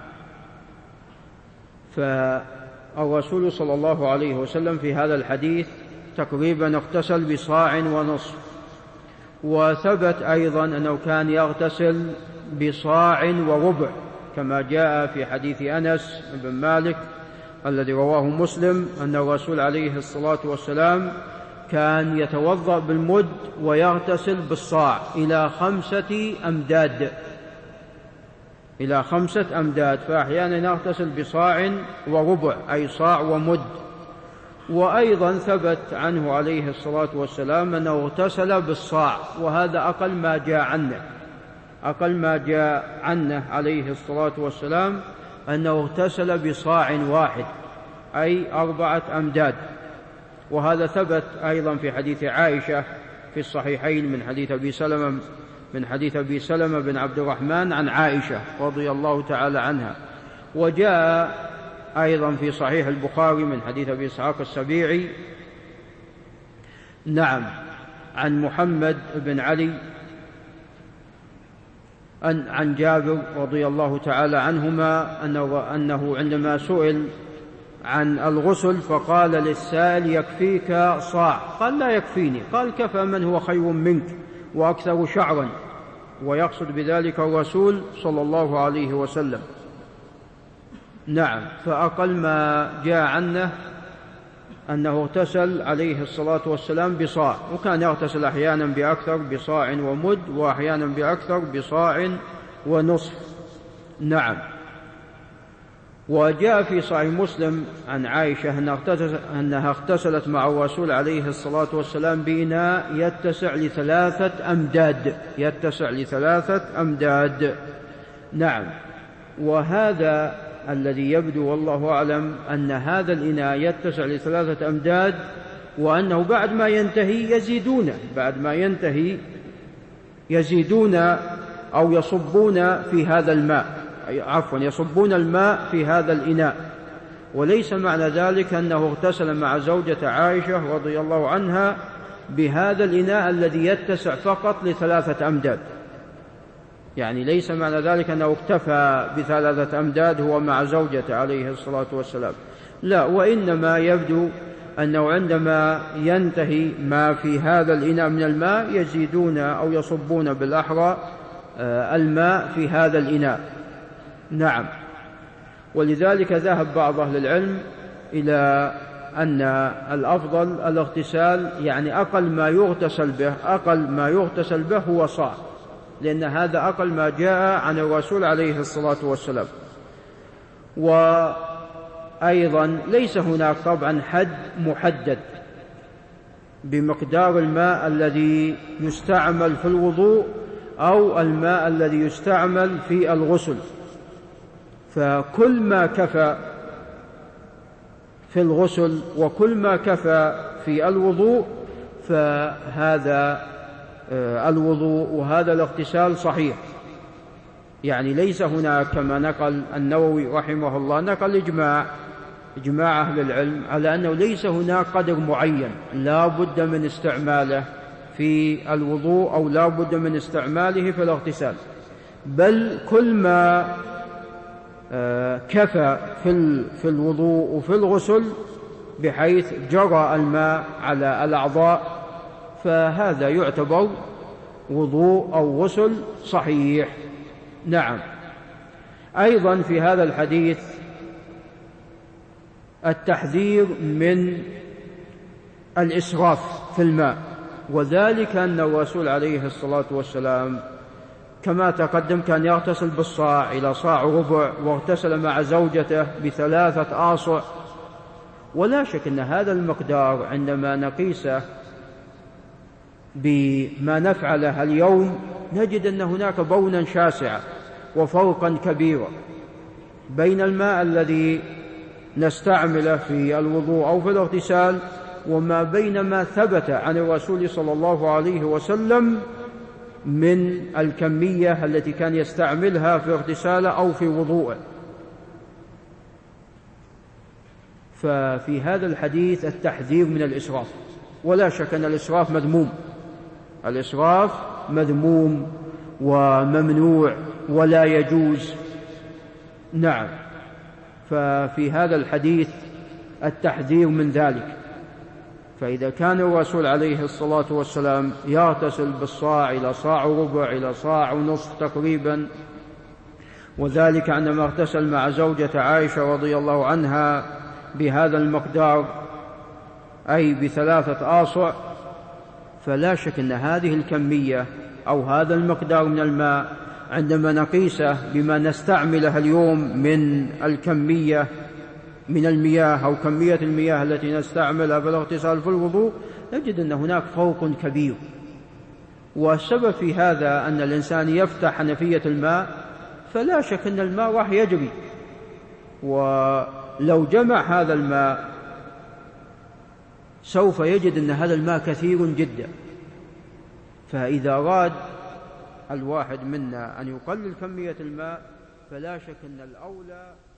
فالرسول صلى الله عليه وسلم في هذا الحديث تقريبا اغتسل بصاع ونصف، وثبت أيضا أنه كان يغتسل بصاع وربع، كما جاء في حديث أنس بن مالك الذي رواه مسلم أن الرسول عليه الصلاة والسلام كان يتوضأ بالمد ويغتسل بالصاع إلى خمسة أمداد، إلى خمسة أمداد، فأحيانا يغتسل بصاع وربع أي صاع ومد. وأيضا ثبت عنه عليه الصلاة والسلام أنه اغتسل بالصاع، وهذا أقل ما جاء عنه، أقل ما جاء عنه عليه الصلاة والسلام أنه اغتسل بصاع واحد أي أربعة أمداد. وهذا ثبت أيضا في حديث عائشة في الصحيحين من حديث أبي سلمة من حديث أبي سلمة بن عبد الرحمن عن عائشة رضي الله تعالى عنها. وجاء أيضا في صحيح البخاري من حديث أبي إسحاق السبيعي، نعم، عن محمد بن علي عن جابر رضي الله تعالى عنهما أنه عندما سئل عن الغسل فقال للسائل يكفيك صاع؟ قال لا يكفيني. قال كفى من هو خير منك وأكثر شعرا، ويقصد بذلك الرسول صلى الله عليه وسلم. نعم. فأقل ما جاء عنه أنه اغتسل عليه الصلاة والسلام بصاع، وكان يغتسل أحيانا بأكثر بصاع ومد، وأحيانا بأكثر بصاع ونصف. نعم. وجاء في صحيح مسلم عن عائشة أنها اغتسلت مع الرسول عليه الصلاة والسلام بإناء يتسع لثلاثة أمداد يتسع لثلاثة أمداد. نعم. وهذا الذي يبدو والله أعلم أن هذا الإناء يتسع لثلاثة أمداد، وأنه بعد ما ينتهي يزيدون بعد ما ينتهي يزيدون أو يصبون في هذا الماء عفوا يصبون الماء في هذا الإناء. وليس معنى ذلك أنه اغتسل مع زوجة عائشة رضي الله عنها بهذا الإناء الذي يتسع فقط لثلاثة أمداد، يعني ليس معنى ذلك أنه اكتفى بثلاثة أمداد هو مع زوجته عليه الصلاة والسلام، لا، وإنما يبدو أنه عندما ينتهي ما في هذا الإناء من الماء يزيدون أو يصبون بالأحرى الماء في هذا الإناء. نعم. ولذلك ذهب بعض أهل العلم إلى أن الأفضل الاغتسال، يعني أقل ما يغتسل به أقل ما يغتسل به هو صاع، لأن هذا أقل ما جاء عن الرسول عليه الصلاة والسلام. وأيضا ليس هناك طبعا حد محدد بمقدار الماء الذي يستعمل في الوضوء أو الماء الذي يستعمل في الغسل، فكل ما كفى في الغسل وكل ما كفى في الوضوء فهذا الوضوء وهذا الاغتسال صحيح. يعني ليس هناك كما نقل النووي رحمه الله نقل إجماع إجماع أهل العلم على أنه ليس هناك قدر معين لا بد من استعماله في الوضوء أو لا بد من استعماله في الاغتسال، بل كل ما كفى في الوضوء وفي الغسل بحيث جرى الماء على الأعضاء فهذا يعتبر وضوء أو غسل صحيح. نعم. أيضا في هذا الحديث التحذير من الإسراف في الماء، وذلك أن الرسول عليه الصلاة والسلام كما تقدم كان يغتسل بالصاع إلى صاع ربع، واغتسل مع زوجته بثلاثة آصع، ولا شك أن هذا المقدار عندما نقيسه بما نفعله اليوم نجد أن هناك بونا شاسعا وفرقا كبيرا بين الماء الذي نستعمله في الوضوء أو في الاغتسال وما بين ما ثبت عن الرسول صلى الله عليه وسلم من الكمية التي كان يستعملها في اغتساله أو في وضوءه. ففي هذا الحديث التحذير من الإسراف، ولا شك أن الإسراف مذموم الإسراف مذموم وممنوع ولا يجوز. نعم. ففي هذا الحديث التحذير من ذلك. فإذا كان الرسول عليه الصلاة والسلام يغتسل بالصاع إلى صاع ربع إلى صاع ونصف تقريبا، وذلك عندما اغتسل مع زوجة عائشة رضي الله عنها بهذا المقدار أي بثلاثة آصع، فلا شك أن هذه الكمية أو هذا المقدار من الماء عندما نقيسه بما نستعملها اليوم من الكمية من المياه أو كمية المياه التي نستعملها في الاغتسال في الوضوء نجد أن هناك فرق كبير. والسبب في هذا أن الإنسان يفتح حنفية الماء فلا شك أن الماء راح يجري، ولو جمع هذا الماء سوف يجد أن هذا الماء كثير جدا. فإذا أراد الواحد منا أن يقلل كمية الماء فلا شك أن الأولى